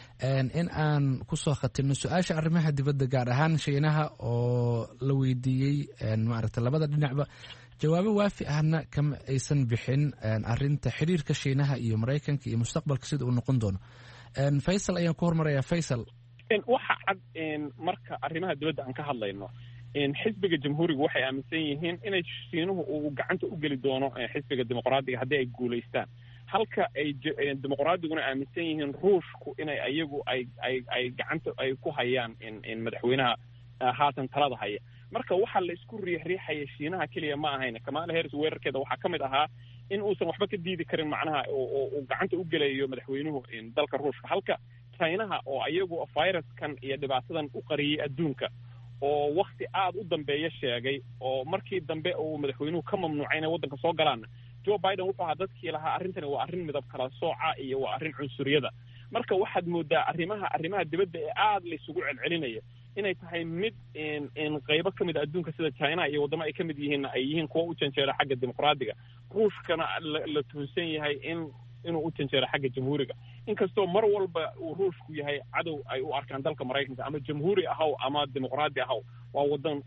in aan kusoo khatirno su-aasha arrimaha dibadda, gaar ahaan Shiinaha oo la weydiiyey maaragtay labada dhinacba jawaabo waafi ahna kama aysan bixin arrinta xiriirka Shiinaha iyo Maraykanka iyo mustaqbalka sida uu noqon doono. Faysal ayaan ku hormarayaa. Faysal, waxa cad marka arrimaha dibadda aan ka hadlayno xisbiga jamhuuriga waxay aaminsan yihiin inay Shiinuhu uu gacanta u geli doono xisbiga dimuqraadiga haddii ay guulaystaan, halka ay dimuqraadiguna aaminsan yihiin ruushku inay ayagu ay ay ay gacanta ay ku hayaan in madaxweynaha haatan talada haya. marka waxaa la isku riixriixaya Shiinaha keliya ma ahayn. Kamala Harris weerarkeeda waxaa ka mid ahaa in uusan waxba ka diidi karin macnaha oo uu gacanta u gelayo madaxweynuhu dalka ruushka, halka chinaha oo ayagu viruskan iyo dhibaatadan u qariyey adduunka oo wakti aad u dambeeya sheegay oo markii dambe uu madaxweynuhu ka mamnuucay inay waddanka soo galaan. Joe Biden wuxuu ahaa dadkii lahaa arrintani waa arrin midab kala sooca iyo waa arrin cunsuriyada. Marka waxaad moodaa arrimaha arrimaha dibadda ee aad la isugu celcelinaya inay tahay mid in qaybo ka mid a adduunka sida China iyo waddamo ay ka mid yihiin ay yihiin kuwa u janjeera xagga dimuqraadiga, ruushkana la tuhunsan yahay in inuu u janjeero xagga jamhuuriga. Inkastoo mar walba uu ruushku yahay cadow ay u arkaan dalka Maraykanka, ama jamhuuri ahaw ama dimuqraadi ahaw, waa waddan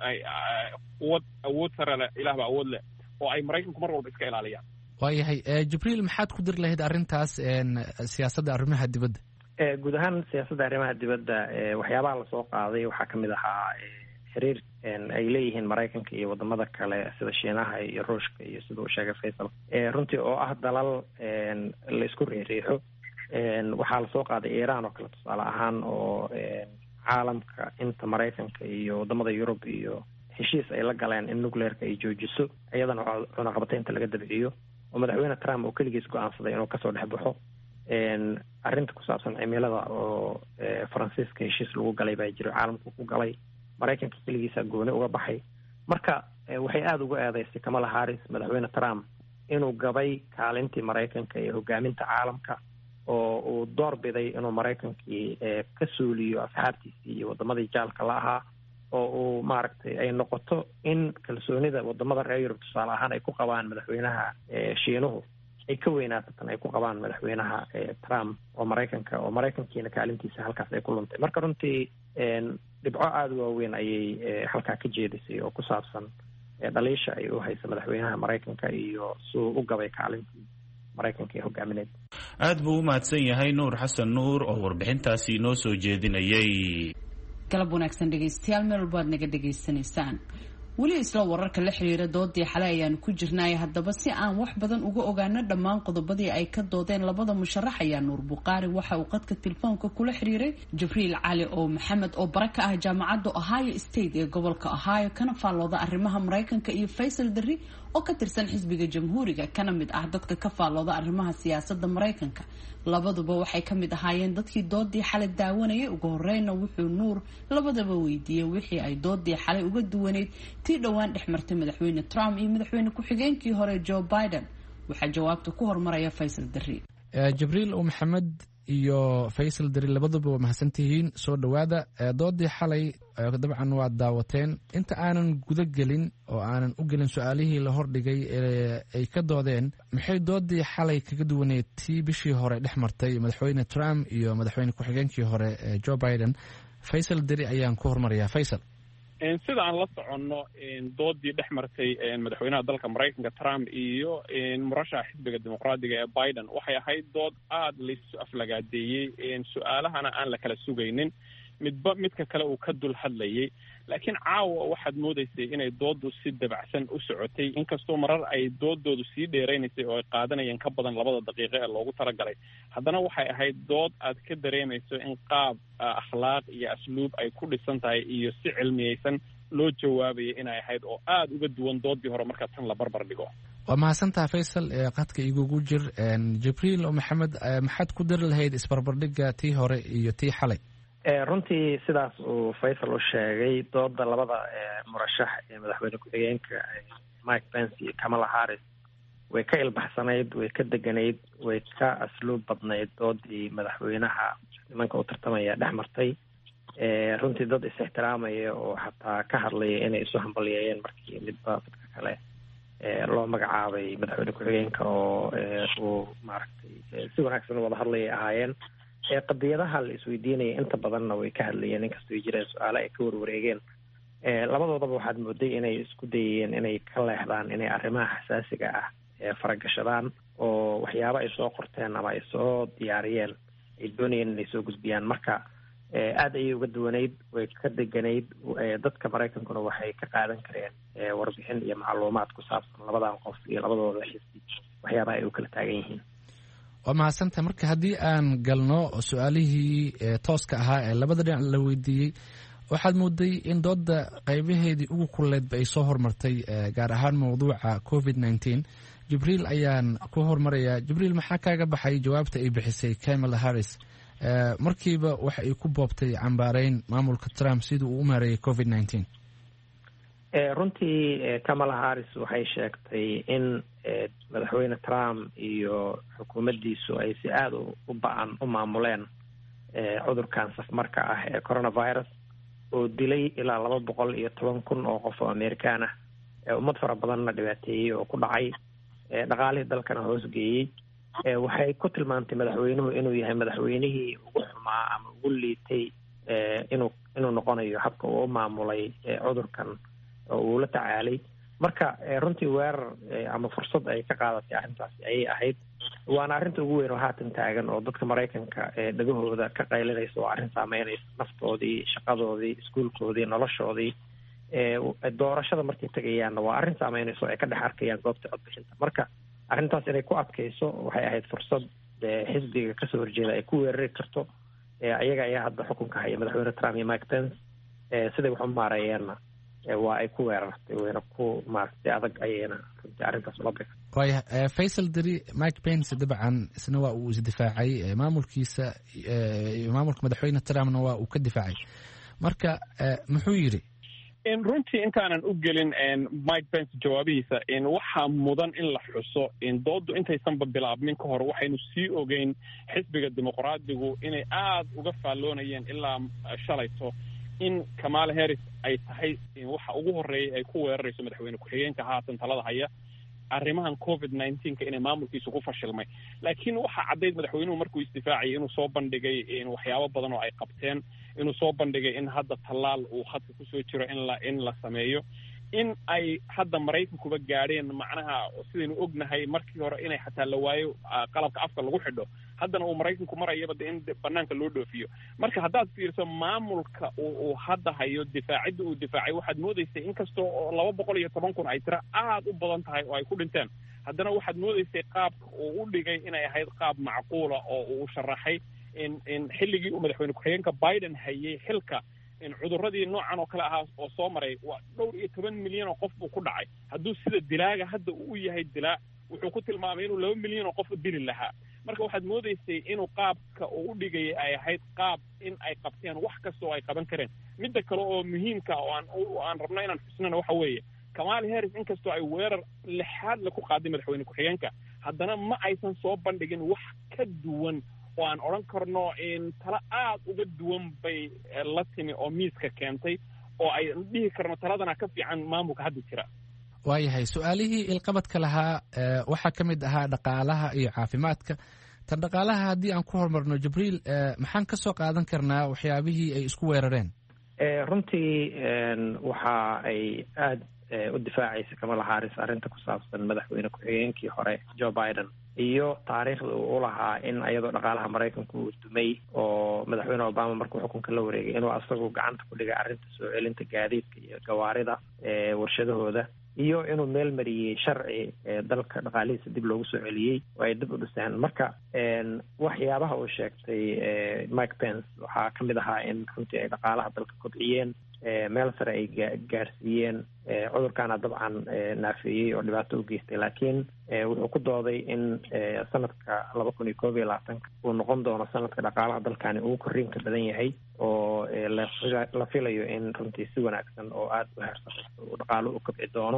quwad awood sare leh, ilaah baa awood leh, oo ay Maraykanku mar walba iska ilaaliyaan. waayahay Jibriil, maxaad ku dir lahayd arrintaas siyaasadda arrimaha dibadda? guud ahaan siyaasadda arrimaha dibadda waxyaabaha lasoo qaaday waxaa ka mid ahaa xiriir ay leeyihiin Maraykanka iyo wadamada kale sida Shiinaha iyo Ruushka iyo sida uu sheegay Faisal, runtii oo ah dalal la isku riixriixo. waxaa lasoo qaaday Iiraan oo kale tusaale ahaan, oo caalamka inta Maraykanka iyo wadamada Yurub iyo heshiis ay la galeen in nuclearka ay joojiso, iyadana cunaqabataynta laga dabciyo, oo madaxweyne Trump uu keligiis go-aansaday inuu kasoo dhex baxo. arrinta ku saabsan cimilada oo Faransiiska heshiis lagu galay baa jiro, caalamku ku galay, Maraykanka keligiisa gooni uga baxay. marka waxay aada uga eedeysay Kamala Harris madaxweyne Trump inuu gabay kaalintii Maraykanka ee hogaaminta caalamka, oo uu door biday inuu Maraykankii ka suuliyo asxaabtiisii iyo wadamadii jaalka la ahaa, oo uu maaragtay ay noqoto in kalsoonida wadamada reer Yurub tusaale ahaan ay ku qabaan madaxweynaha Shiinuhu ay ka weynaato tan ay ku qabaan madaxweynaha Trump oo Maraykanka oo Maraykankiina kaalintiisa halkaas ay ku luntay. marka runtii dhibco aada u waaweyn ayay halkaa ka jeedisay oo ku saabsan dhaliisha ay u haysa madaxweynaha Maraykanka iyo suu u gabay kaalintii Maraykanka ee hogaamineed. aad buu u mahadsan yahay Nuur Xasan Nuur oo warbixintaasi noo soo jeedinayay. galab wanaagsan dhegaystayaal, meel walba aad naga dhegaysanaysaan. weli isla wararka la xiriira doodii xalay ayaanu ku jirnay. haddaba si aan wax badan uga ogaano dhammaan qodobadii ay ka doodeen labada musharax ayaa Nuur Buqaari waxa uu qadka telefoonka kula xiriiray Jibriil Cali oo Maxamed oo bara ka ah jaamacadda Ohio State ee gobolka Ohio, kana faallooda arrimaha Maraykanka, iyo Faisal Darri oo ka tirsan xisbiga jamhuuriga kana mid ah dadka ka faallooda arrimaha siyaasadda Maraykanka. labaduba waxay ka mid ahaayeen dadkii doodii xalay daawanayay. ugu horeyna wuxuu Nuur labadaba weydiiyey wixii ay doodii xalay uga duwaneyd tii dhowaan dhex martay madaxweyne Trump iyo madaxweyne ku-xigeenkii hore Joe Biden. waxaa jawaabta ku hormaraya Faisal Darri. Jibriil oo Maxamed iyo Faisal Darri labaduba waa mahadsantihiin, soo dhawaada. doodii xalay dabcan waad daawateen. inta aanan guda gelin oo aanan u gelin su-aalihii la hordhigay ee ay ka doodeen, maxay doodii xalay kaga duwaneyd tii bishii hore dhex martay madaxweyne Trump iyo madaxweyne ku-xigeenkii hore Joe Biden? Faisal Darri ayaan ku hormarayaa. Faisal. sida aan la soconno doodii dhex martay madaxweynaha dalka Maraykanka Trump iyo murashaxa xisbiga dimuqraadiga ee Biden waxay ahayd dood aad la isu aflagaadeeyey, su-aalahana aan la kala sugaynin, midba midka kale uu ka dul hadlayay. laakiin caawa waxaad moodaysay inay dooddu si dabacsan u socotay, inkastoo marar ay doodoodu sii dheeraynaysay oo ay qaadanayeen ka badan labada daqiiqo ee loogu talagalay. haddana waxay ahayd dood aad ka dareemayso in qaab akhlaaq iyo asluub ay ku dhisan tahay iyo si cilmiyeysan loo jawaabayay inay ahayd, oo aada uga duwan doodii hore marka tan la barbar dhigo. waa mahadsantaha Faisal. qadka igugu jir. Jibriil oo Maxamed, maxaad ku dari lahayd isbarbardhigga tii hore iyo tii xalay? runtii sidaas uu Faisal u sheegay, dooda labada murashax ee madaxweyne ku-xigeenka Mike Pence iyo Kamala Harris way ka ilbaxsanayd, way ka deganayd, way ka asluub badnayd doodii madaxweynaha nimanka u tartamaya dhex martay. runtii dad is-ixtiraamaya oo xataa ka hadlaya inay isu hambalyeeyeen markii midba dadka kale loo magacaabay madaxweyne ku-xigeenka, oo uu maaragtay si wanaagsan wada hadlayay ahaayeen. qadiyadaha la isweydiinaya inta badanna way ka hadlayeen, inkastoo jireen su-aale ay ka warwareegeen. labadoodaba waxaad mooday inay isku dayayeen inay ka leexdaan inay arrimaha xasaasiga ah faragashadaan, oo waxyaabo ay soo qorteen ama ay soo diyaariyeen ay doonayeen inay soo gudbiyaan. marka aada ayay uga duwanayd, way ka deganayd. dadka Maraykankuna waxay ka qaadan kareen warbixin iyo macluumaad ku saabsan labadan qof iyo labadooda xisbi waxyaabaha ay u kala taagan yihiin. waa mahadsantaha. marka haddii aan galno su-aalihii tooska ahaa ee labada dhinac la weydiiyey, waxaad mooday in dooda qaybaheedii ugu kulleedba ay soo hormartay, gaar ahaan mawduuca covid nineteen. jibriil ayaan ku hormarayaa. jibriil, maxaa kaaga baxay jawaabta ay bixisay Kamala Harris? markiiba waxa ay ku boobtay cambaareyn maamulka Trump sidii uu u maareeyay covid nineteen. runtii Kamala Harris waxay sheegtay in madaxweyne Trump iyo xukuumaddiisu ay si aada u ba-an u maamuleen cudurkan safmarka ah ee coronavirus oo dilay ilaa laba boqol iyo toban kun oo qof oo Amerikaan ah, ummad fara badanna dhibaateeyey oo ku dhacay dhaqaalihii dalkana hoos geeyey. waxay ku tilmaantay madaxweynuhu inuu yahay madaxweynihii ugu xumaa ama ugu liitay inuu inuu noqonayo habka uu u maamulay cudurkan oo uu la tacaalay. marka runtii weerar ama fursad ay ka qaadatay arrintaasi ayay ahayd, waana arrinta ugu weyn oo haatan taagan oo dadka Maraykanka dhagahooda ka qaylinaysa oo arrin saameynaysa naftoodii, shaqadoodii, iskuulkoodii, noloshoodii. doorashada markay tagayaanna waa arrin saameynaysa oo ay ka dhex arkayaan goobta codbixinta. marka arrintaas inay ku adkayso waxay ahayd fursad xisbiga kasoo horjeeda ay ku weerari karto. ayaga ayaa hadda xukunka haya madaxweyne Trump iyo Mike Pence. siday wax u maareeyeenna waa ay ku weerartay, wayna ku maaragtay adag ayayna runtii arrintaas ula bixi. waaya Faisal Diri, Mike Pence dabcan isna waa uu isdifaacay, maamulkiisa maamulka madaxweyne Trumpna waa uu ka difaacay. marka muxuu yidhi? runtii intaanan u gelin Mike Pence jawaabihiisa waxaa mudan in la xuso doodu intaysanba bilaabmin ka hor waxaynu sii ogeyn xisbiga dimuqraadigu inay aada uga faalloonayeen ilaa shalayto in Kamala Harris ay tahay waxa ugu horeeyay ay ku weerarayso madaxweyne ku-xigeenka haatan talada haya arrimahan covid nineteen inay maamulkiisu ku fashilmay. laakiin waxaa caddayd madaxweynuhu markuu isdifaacayay inuu soo bandhigay waxyaabo badan oo ay qabteen, inuu soo bandhigay in hadda tallaal uu khadka kusoo jiro in la in la sameeyo, in ay hadda Maraykankuba gaadheen macnaha sidaynu ognahay markii hore inay xataa la waayo qalabka afka lagu xidho, haddana uu Maraykanku marayaba in banaanka loo dhoofiyo. marka haddaad fiirso maamulka uu hadda hayo difaacidda uu difaacay waxaad moodaysay inkastoo oo laba boqol iyo toban kun ay tira aada u badan tahay oo ay ku dhinteen, haddana waxaad moodaysay qaabka uu u dhigay inay ahayd qaab macquula oo uu sharaxay in in xilligii uu madaxweyne ku-xigeenka Biden hayay xilka in cudurradii noocan oo kale ahaa oo soo maray waa dhowr iyo toban milyan oo qof buu ku dhacay. hadduu sida dilaaga hadda uu yahay dilaa wuxuu ku tilmaamay inuu laba milyan oo qof u dili lahaa. marka waxaad moodaysay inuu qaabka uu u dhigayay ay ahayd qaab in ay qabteen wax kasta oo ay qaban kareen. midda kale oo muhiimka oo aan aan rabno inaan xusnana waxa weeye Kamala Harris inkastoo ay weerar lixaad la ku qaaday madaxweyne ku-xigeenka, haddana ma aysan soo bandhigin wax ka duwan oo aan odhan karno in tala aada uga duwan bay la timi oo miiska keentay oo ay dhihi karno taladana ka fiican maamulka hadda jira. waayahay su-aalihii ilqabadka lahaa waxaa ka mid ahaa dhaqaalaha iyo caafimaadka. tan dhaqaalaha haddii aan ku horumarno Jibriil, maxaan ka soo qaadan karnaa waxyaabihii ay isku weerareen? runtii waxa ay aada u difaacaysa Kamala Harris arrinta ku saabsan madaxweyne ku-xigeenkii hore Joe Biden iyo taariikhda uu u lahaa in iyadoo dhaqaalaha Maraykanku uu dumay oo madaxweyne Obama markuu xukunka la wareegay inuu asagu gacanta ku dhigay arrinta soo celinta gaadiidka iyo gawaarida warshadahooda, iyo inuu meel mariyey sharci dalka dhaqaalihiisa dib loogu soo celiyey oo ay dib u dhiseen. marka waxyaabaha uu sheegtay Mike Pence waxaa ka mid ahaa in runtii ay dhaqaalaha dalka kobciyeen, meel sare ay gaarsiiyeen, cudurkaana dabcan naafeeyey oo dhibaato u geystay, laakiin wuxuu ku dooday in sanadka laba kun iyo koob iyo labaatanka uu noqon doono sanadka dhaqaalaha dalkani uu korriinka badan yahay oo la filayo in runtii si wanaagsan oo aada u heersanayso uu dhaqaalo u kobci doono.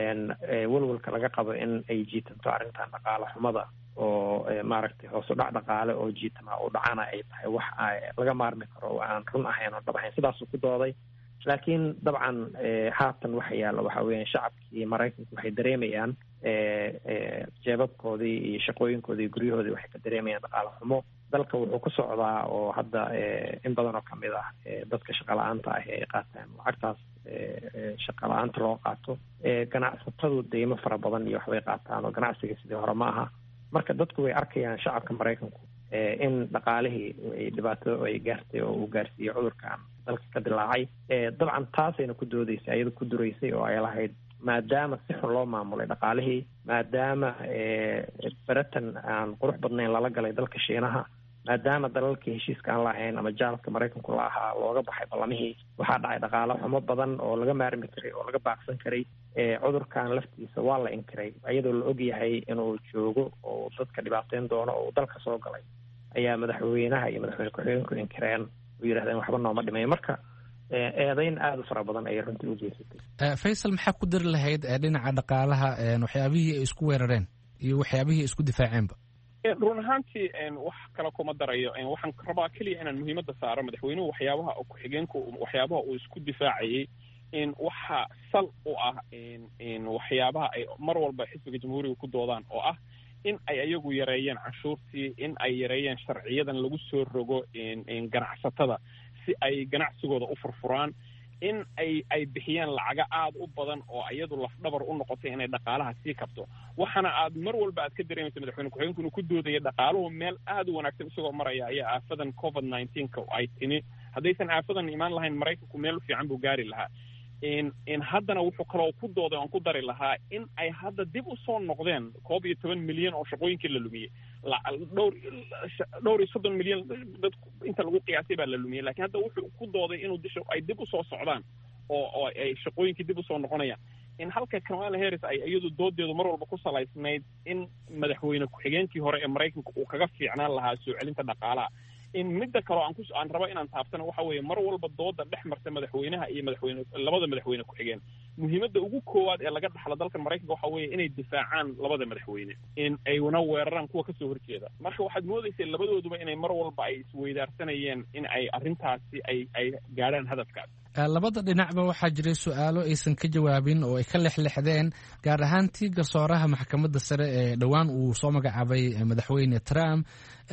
welwelka laga qabo in ay jiitanto arrintan dhaqaalo xumada oo maaragtay hoos u dhac dhaqaale oo jiitama u dhacana ay tahay wax laga maarmi karo oo aan run ahayn oo dhab ahayn, sidaasuu ku dooday. laakiin dabcan haatan waxa yaalla waxa weeyaan shacabkii Maraykanku waxay dareemayaan jeebabkoodii iyo shaqooyinkoodii iyo guryahoodii waxay ka dareemayaan dhaqaale xumo. dalka wuxuu ku socdaa oo hadda in badan oo kamid ah dadka shaqa la-aanta ah ay qaataan lacagtaas shaqa la-aanta loo qaato. ganacsatadu deymo fara badan iyo waxbay qaataan oo ganacsiga sidii hore ma aha. marka dadku way arkayaan shacabka Maraykanku in dhaqaalihii ay dhibaato ay gaartay oo uu gaarsiiyey cudurkan dalka ka dilaacay. dabcan taasayna ku doodaysay iyada ku duraysay oo ay lahayd maadaama si xun loo maamulay dhaqaalihii, maadaama baratan aan qurux badnayn lala galay dalka Shiinaha, maadaama dalalkii heshiiska aan lahayn ama jaalka Maraykanku la ahaa looga baxay ballamihii, waxaa dhacay dhaqaalo xumo badan oo laga maarmi karay oo laga baaqsan karay cudurkan laftiisa waa la inkiray iyadoo la og yahay inuu joogo oo dadka dhibaateyn doono oo dalka soo galay ayaa madaxweynaha iyo madaxweyne ku-xigeenku inkireen oo yidhahdeen waxba nooma dhimayo marka eedayn aada u fara badan ayay runtii u jeesatay. Faysal, maxaa ku dari lahayd dhinaca dhaqaalaha waxyaabihii ay isku weerareen iyo waxyaabihii ay isku difaaceenba? run ahaantii wax kale kuma darayo, waxaan rabaa keliya inaan muhiimadda saaro madaxweynuhu waxyaabaha ku-xigeenku waxyaabaha uu isku difaacayay in waxa sal u ah waxyaabaha ay mar walba xisbiga jamhuuriga ku doodaan oo ah in ay ayagu yareeyeen canshuurtii, in ay yareeyeen sharciyadan lagu soo rogo ganacsatada si ay ganacsigooda u furfuraan, in ay ay bixiyeen lacaga aada u badan oo iyadu lafdhabar u noqotay inay dhaqaalaha sii kabto. waxaana aad mar walba aad ka dareemaysa madaxweyne ku-xigeenku inuu ku doodaya dhaqaaluhu meel aada u wanaagsan isagoo maraya ayaa aafadan covid nineteenka ay timi. haddaysan aafadan imaan lahayn maraykanku meel fiican buu gaari lahaa. in haddana wuxuu kaloo ku dooday oon ku dari lahaa in ay hadda dib u soo noqdeen koob iyo toban milyan oo shaqooyinkii la lumiyey, dhowr dhowr iyo soddon milyan dad inta lagu qiyaasay baa la lumiyey, laakiin hadda wuxuu ku dooday inuu disho ay dib usoo socdaan oo oo ay shaqooyinkii dib usoo noqonayaan. in halka Kamala Harris ay iyadu doodeedu mar walba ku salaysnayd in madaxweyne ku-xigeenkii hore ee Maraykanka uu kaga fiicnaan lahaa soo celinta dhaqaalaha. in midda kale aan ku aan rabo inaan taabtana waxa weeye mar walba dooda dhex marta madaxweynaha iyo madaxweyne labada madaxweyne ku-xigeen muhiimadda ugu koowaad ee laga dhaxlo dalkan Maraykanka waxa weeye inay difaacaan labada madaxweyne, in ay wana weeraraan kuwa ka soo horjeeda. marka waxaad moodaysaa labadooduba inay mar walba ay isweydaarsanayeen in ay arrintaasi ay ay gaadhaan hadafkaas. labada dhinacba waxaa jiray su-aalo aysan ka jawaabin oo ay ka lexlexdeen, gaar ahaantii garsooraha maxkamadda sare ee dhowaan uu soo magacaabay madaxweyne Trump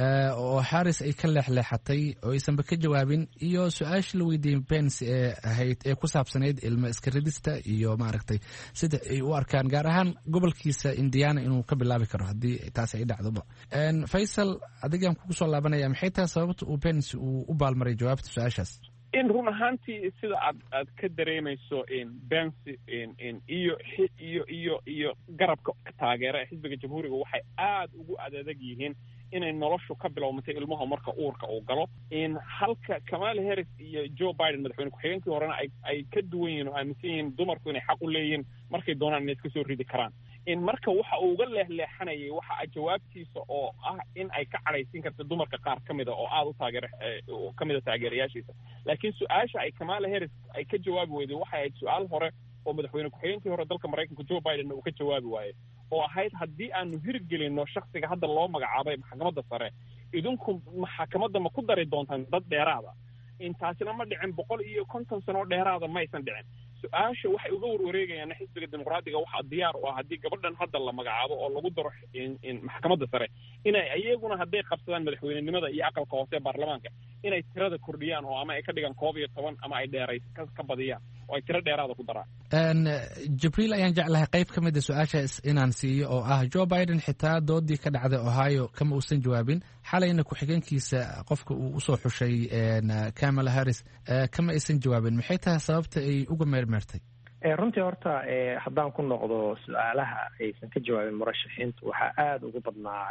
oo Harris ay ka lexleexatay oo aysanba ka jawaabin, iyo su-aashii la weydiiyey Pence ee ahayd ee ku saabsanayd ilma iska ridista iyo maaragtay sida ay u arkaan gaar ahaan gobolkiisa Indiana inuu ka bilaabi karo haddii taas ay dhacdoba. Faysal, adigaan kugu soo laabanaya, maxay tahay sababta uu Pence uu u baalmaray jawaabta su-aashaas? in run ahaantii sida aad aad ka dareemayso Pence iyo iyo iyo iyo garabka taageera xisbiga jamhuuriga waxay aad ugu adeeg yihiin inay noloshu ka bilowmatay ilmaha marka uurka uu galo. in halka Kamala Harris iyo Joe Biden madaxweyne ku-xigeenkii horena ay ay ka duwan yihiin oo aaminsan yihiin dumarku inay xaq u leeyihiin markay doonaan inay iska soo ridi karaan. in marka waxa uu uga leexleexanayay waxa ay jawaabtiisa oo ah in ay ka cadhaysiin karto dumarka qaar ka mida oo aada u taageera ka mida taageerayaashiisa. laakiin su-aasha ay Kamala Harris ay ka jawaabi weyday waxay ahayd su-aal hore oo madaxweyne ku-xigeenkii hore dalka Maraykanka Joe Biden uu ka jawaabi waayey oo ahayd haddii aanu hirgelino shakhsiga hadda loo magacaabay maxkamadda sare, idinku maxkamadda ma ku dari doontaan dad dheeraada? intaasina ma dhicin, boqol iyo konton sano dheeraada ma aysan dhicin. su-aasha waxay uga warwareegayaan xisbiga dimuqraadiga waxaa diyaar u ah haddii gabadhan hadda la magacaabo oo lagu daro maxkamadda sare inay iyaguna hadday qabsadaan madaxweynenimada iyo aqalka hoose baarlamaanka inay tirada kordhiyaan oo ama ay ka dhigaan koob iyo toban ama ay dheeray ka badiyaan oo ay tiro dheeraada ku daraan. Jibriil, ayaan jeclahay qayb ka mid a su-aashaas inaan siiyo oo ah Joe Biden xitaa doodii ka dhacday Ohio kama uusan jawaabin, xalayna ku-xigeenkiisa qofka uu usoo xushay Kamala Harris kama aysan jawaabin. maxay tahay sababta ay uga meermeertay? runtii horta haddaan ku noqdo su-aalaha aysan ka jawaabin murashaxiintu waxaa aada ugu badnaa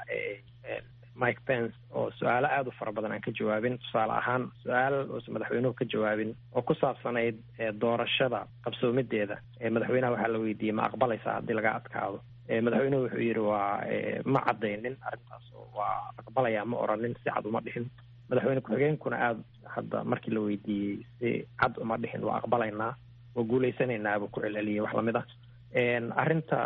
Mike Pence oo su-aalo aada u fara badan aan ka jawaabin. tusaale ahaan su-aal uusan madaxweynuhu ka jawaabin oo ku saabsanayd doorashada qabsoomideeda, madaxweynaha waxaa la weydiiyey ma aqbalaysaa haddii laga adkaado. madaxweynuhu wuxuu yidhi waa ma caddaynin arrintaas oo waa aqbalaya ma oranin, si cad uma dhixin. madaxweyne ku-xigeenkuna aada hadda markii la weydiiyey si cad uma dhixin, waa aqbalaynaa, waa guulaysanaynaa buu ku celceliyey wax lamid ah. arrinta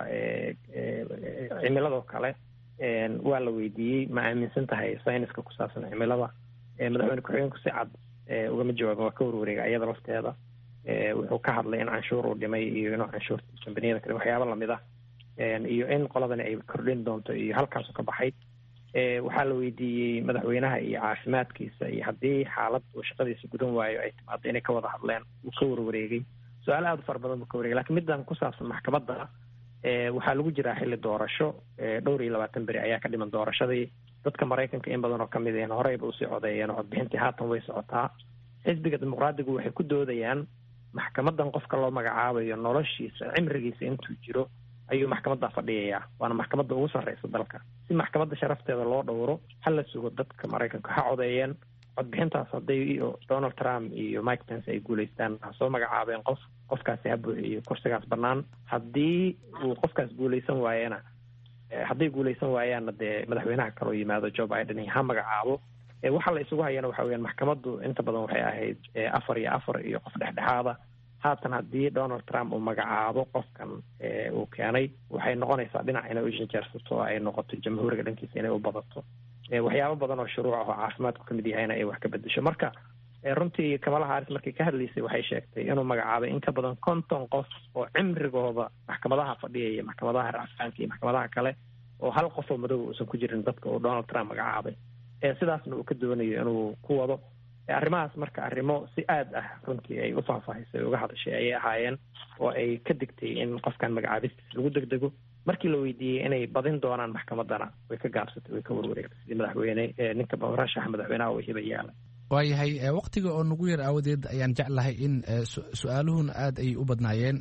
cimiladoo kale waa la weydiiyey ma aaminsan tahay sayniska ku saabsan cimilada. madaxweyne ku-xigeenku si cad ugama jawaabin, waa ka warwareega iyada lafteeda. wuxuu ka hadlay in canshuur uu dhimay iyo inuu canshuurta kambaniyada kale waxyaaba lamid ah iyo in qoladani ay kordhin doonto iyo halkaasu ka baxay. waxaa la weydiiyey madaxweynaha iyo caafimaadkiisa iyo haddii xaalad uu shaqadiisa gudan waayo ay timaado inay ka wada hadleen, uu ka warwareegay. su-aalo aada u fara badan buu ka wareegay. lakiin middan ku saabsan maxkamadda waxaa lagu jiraa xilli doorasho, dhowr iyo labaatan beri ayaa ka dhiman doorashadii. dadka Maraykanka in badan oo kamid ahna horeyba usii codeeyeen, codbixintii haatan way socotaa. xisbiga dimuqraadigu waxay ku doodayaan maxkamadan qofka loo magacaabayo noloshiisa cimrigiisa intuu jiro ayuu maxkamadda fadhiyayaa, waana maxkamadda ugu sarreysa dalka. si maxkamadda sharafteeda loo dhowro ha la sugo dadka Maraykanka ha codeeyeen. codbixintaas hadday Donald Trump iyo Mike Pence ay guulaystaan ha soo magacaabeen qof qofkaasi ha buuxiyo kursigaas bannaan. haddii uu qofkaas guulaysan waayana hadday guulaysan waayaanna dee madaxweynaha kaloo yimaado Joe Biden ha magacaabo. waxa la isugu hayana waxa weeyaan maxkamaddu inta badan waxay ahayd afar iyo afar iyo qof dhexdhexaada. haatan haddii Donald Trump uu magacaabo qofkan uu keenay waxay noqonaysaa dhinac inay u janjeersato oo ay noqoto jamhuuriga dhankiisa inay u badato waxyaabo badan oo shuruuc ah oo caafimaadku ka mid yahayna ay wax ka bedesho. marka runtii Kamala Harris markii ka hadlaysay waxay sheegtay inuu magacaabay in ka badan konton qof oo cimrigooda maxkamadaha fadhiya iyo maxkamadaha racfaanka iyo maxkamadaha kale oo hal qof oo madow uusan ku jirin dadka uu Donald Trump magacaabay. sidaasna uu ka doonayo inuu ku wado arrimahaas. marka arrimo si aad ah runtii ay u faahfaahisay uga hadashay ayay ahaayeen oo ay ka digtay in qofkan magacaabistiisa lagu degdego. markii la weydiiyey inay badin doonaan maxkamadana way ka gaabsatay, way ka warwareegtay sidii madaxweyne ninka murashaxa madaxweynaha uu hiba yaala. waayahay waqtiga oo nagu yar aawadeed ayaan jeclahay in su-aaluhuna aad ay u badnaayeen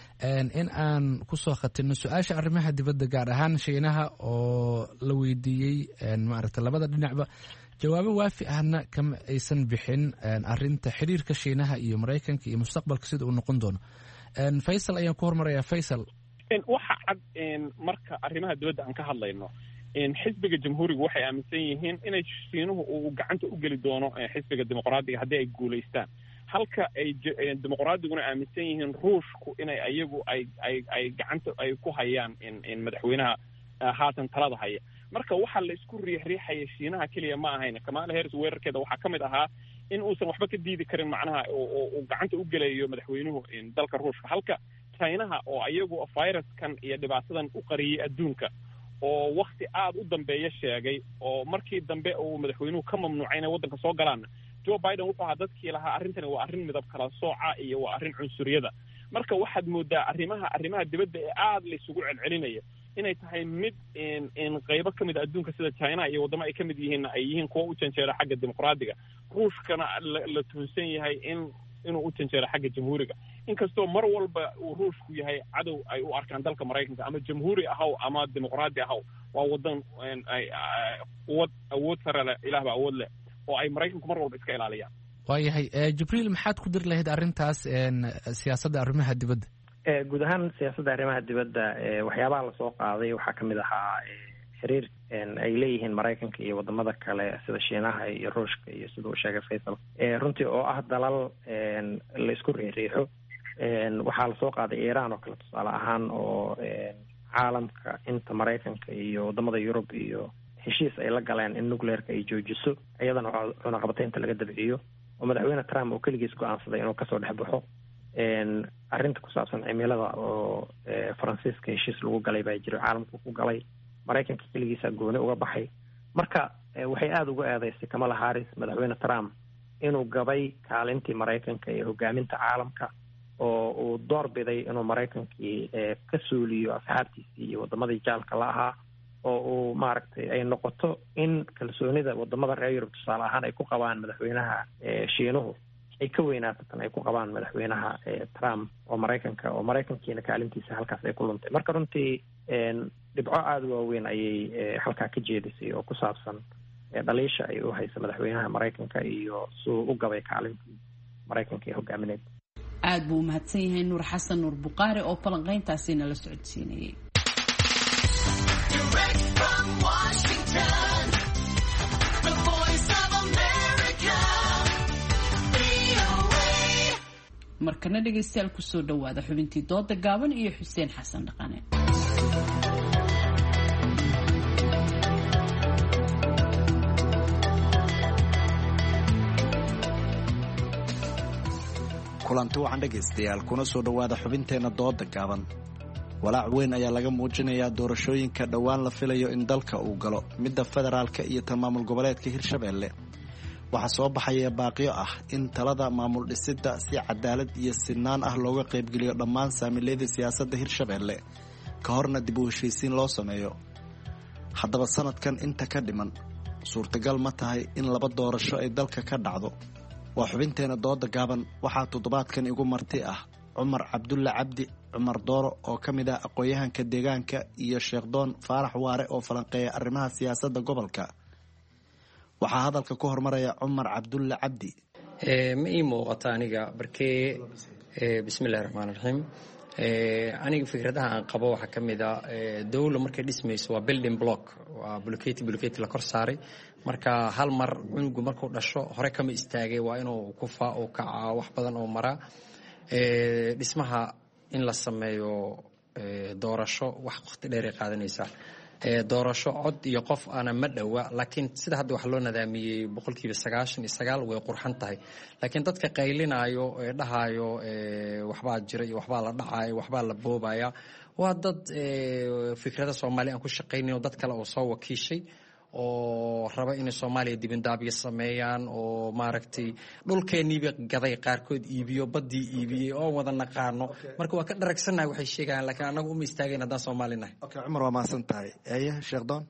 in aan kusoo khatino su-aasha arrimaha dibadda gaar ahaan Shiinaha oo la weydiiyey maaragta labada dhinacba jawaabo waafi ahna kama aysan bixin arinta xiriirka Shiinaha iyo Mareykanka iyo mustaqbalka sida uu noqon doono. Faisal ayaan ku hormarayaa. Faisal, waxa cad marka arrimaha dibadda aan ka hadlayno xisbiga jamhuuriga waxay aaminsan yihiin inay Shiinuhu uu gacanta u geli doono xisbiga dimuqraadiga haddii ay guulaystaan, halka ay dimuqraadiguna aaminsan yihiin ruushku inay ayagu ay ay ay gacanta ay ku hayaan in madaxweynaha haatan talada haya. marka waxa la isku riixriixaya Shiinaha kaliya ma ahayn. Kamala Harris weerarkeeda waxaa ka mid ahaa in uusan waxba ka diidi karin macnaha uu gacanta u gelayo madaxweynuhu dalka ruushka, halka Chinaha oo ayagu viruskan iyo dhibaatadan u qariyay adduunka oo waqti aad u dambeeya sheegay oo markii dambe uu madaxweynuhu ka mamnuucay inay waddanka soo galaan. Joe Biden wuxuu ahaa dadkii lahaa arrintani waa arrin midab kala sooca iyo waa arrin cunsuriyada. marka waxaad moodaa arrimaha arrimaha dibadda ee aad la isugu celcelinaya inay tahay mid in qaybo ka mid a adduunka sida China iyo waddamo ay ka mid yihiin ay yihiin kuwa u janjeera xagga dimuqraadiga, ruushkana la tuhunsan yahay in inuu u janjeero xagga jamhuuriga. inkastoo mar walba uu ruushku yahay cadow ay u arkaan dalka Mareykanka ama jamhuuri ahaw ama dimuqraadi ahaw, waa waddan awood awood sare leh, ilaahba awood leh oo ay Mareykanku mar walba iska ilaaliyaan. waayahay Jibriil, maxaad ku dir lahayd arrintaas siyaasadda arrimaha dibadda? guud ahaan siyaasadda arrimaha dibadda waxyaabaha lasoo qaaday waxaa ka mid ahaa xiriir ay leeyihiin Mareykanka iyo wadamada kale sida Shiinaha iyo Ruushka iyo sidoo sheegay Faisal runtii oo ah dalal la isku riixriixo. waxaa lasoo qaaday Iran oo kale tusaale ahaan oo caalamka inta Mareykanka iyo wadamada Yurub iyo heshiis ay la galeen in nuclearka ay joojiso iyadana cunaqabataynta laga dabciyo oo madaxweyne Trump uu keligiis go'aansaday inuu kasoo dhex baxo. arrinta ku saabsan cimilada oo Faransiiska heshiis lagu galay baa jiro, caalamku ku galay, Mareykanka keligiisa gooni uga baxay. marka waxay aada uga eedeysay Kamala Harris madaxweyne Trump inuu gabay kaalintii Mareykanka ee hogaaminta caalamka oo uu door biday inuu Mareykankii ka suuliyo asxaabtiisii iyo wadamadii jaalka la ahaa oo uu maaragtay ay noqoto in kalsoonida wadamada reer Yurub tusaale ahaan ay ku qabaan madaxweynaha Shiinuhu ay ka weynaatatan ay ku qabaan madaxweynaha Trump oo Mareykanka oo Mareykankiina kaalintiisa halkaas ay ku luntay. marka runtii dhibco aada u waaweyn ayay halkaa ka jeedisay oo ku saabsan dhaliisha ay u haysa madaxweynaha Mareykanka iyo suu u gabay kaalintii Mareykanka ee hogaamineed. aad buu mahadsan yahay Nuur Xasan Nuur Buqaari oo falanqayntaasina la socodsiinayay. markana dhegaystayaal kusoo dhawaada xubintii dooda gaaban iyo Xuseen Xasan Dhaqane. kulanti wacan dhegaystayaal kuna soo dhawaada xubinteena dooda gaaban. walaac weyn ayaa laga muujinayaa doorashooyinka dhowaan la filayo in dalka uu galo midda federaalka iyo tan maamul goboleedka Hirshabeelle. waxaa soo baxaya baaqiyo ah in talada maamul dhisidda si cadaalad iyo sinaan ah looga qaybgeliyo dhammaan saamiilayda siyaasadda Hirshabeelle ka horna dib u heshiisiin loo sameeyo. haddaba sanadkan inta ka dhiman suurtagal ma tahay in laba doorasho ay dalka ka dhacdo? waa xubinteena dooda gaaban. waxaa toddobaadkan igu marti ah Cumar Cabdulle Cabdi Cumar Dooro oo ka mid ah aqoon-yahanka deegaanka iyo Sheekh Doon Faarax Waare oo falanqeeya arrimaha siyaasadda gobolka. waxaa hadalka ku hormaraya Cumar Cabdulle Cabdi. ma ii muuqata aniga barkee bismillahi raxmaan raxiim aniga fikradaha aan qabo waxaa ka mid a dowla markay dhismayso waa building block waa buloketi buloketi la kor saaray marka hal mar cunugu markuu dhasho hore kama istaagay waa inuu kufaa oo kacaa wax badan oo maraa dhismaha in la sameeyo doorasho wax waqti dheeray qaadanaysaa doorasho cod iyo qof ana ma dhowa laakiin sida hadda wax loo nadaamiyey boqolkiiba sagaashan iyo sagaal way qurxan tahay laakiin dadka qaylinaayo ee dhahaayo waxbaa jira iyo waxbaa la dhacayo waxbaa la boobaya waa dad fikrada Soomaaliya aan ku shaqeynayno dad kale oo soo wakiishay oo raba in Soomaaliya dibindaabiye sameeyaan oo maaragtay dhulkeeniiba gaday qaarkood iibiyo badii iibiyay oo wada naqaano marka waa ka dharagsanahay waxay sheegaan laakiin anagu uma istaageen haddaan Soomaalinahay. Okay Umar waa maasan tahay aye Sheekh Doon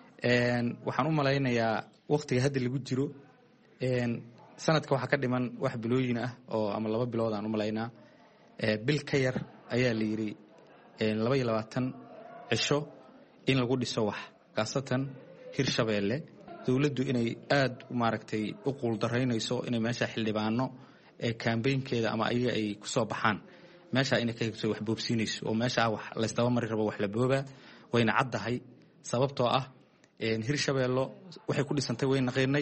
een waxaan u malaynayaa waqtiga hadda lagu jiro een sanadka waxa ka dhiman wax bilooyin ah oo ama laba bilood aan u malaynaa ee bil ka yar ayaa la yiri een laba iyo labaatan cisho in lagu dhiso wax kaasatan Hirshabeelle dawladdu inay aad u maaragtay u qul daraynayso inay meesha xildhibaano ee campaign-keeda ama ayaga ay ku soo baxaan meesha inay ka higto wax boobsiinayso oo meesha wax la isdaba mari rabo wax la booba wayna caddahay sababtoo ah een Hirshabeelle waxay ku dhisantay wayna qeynay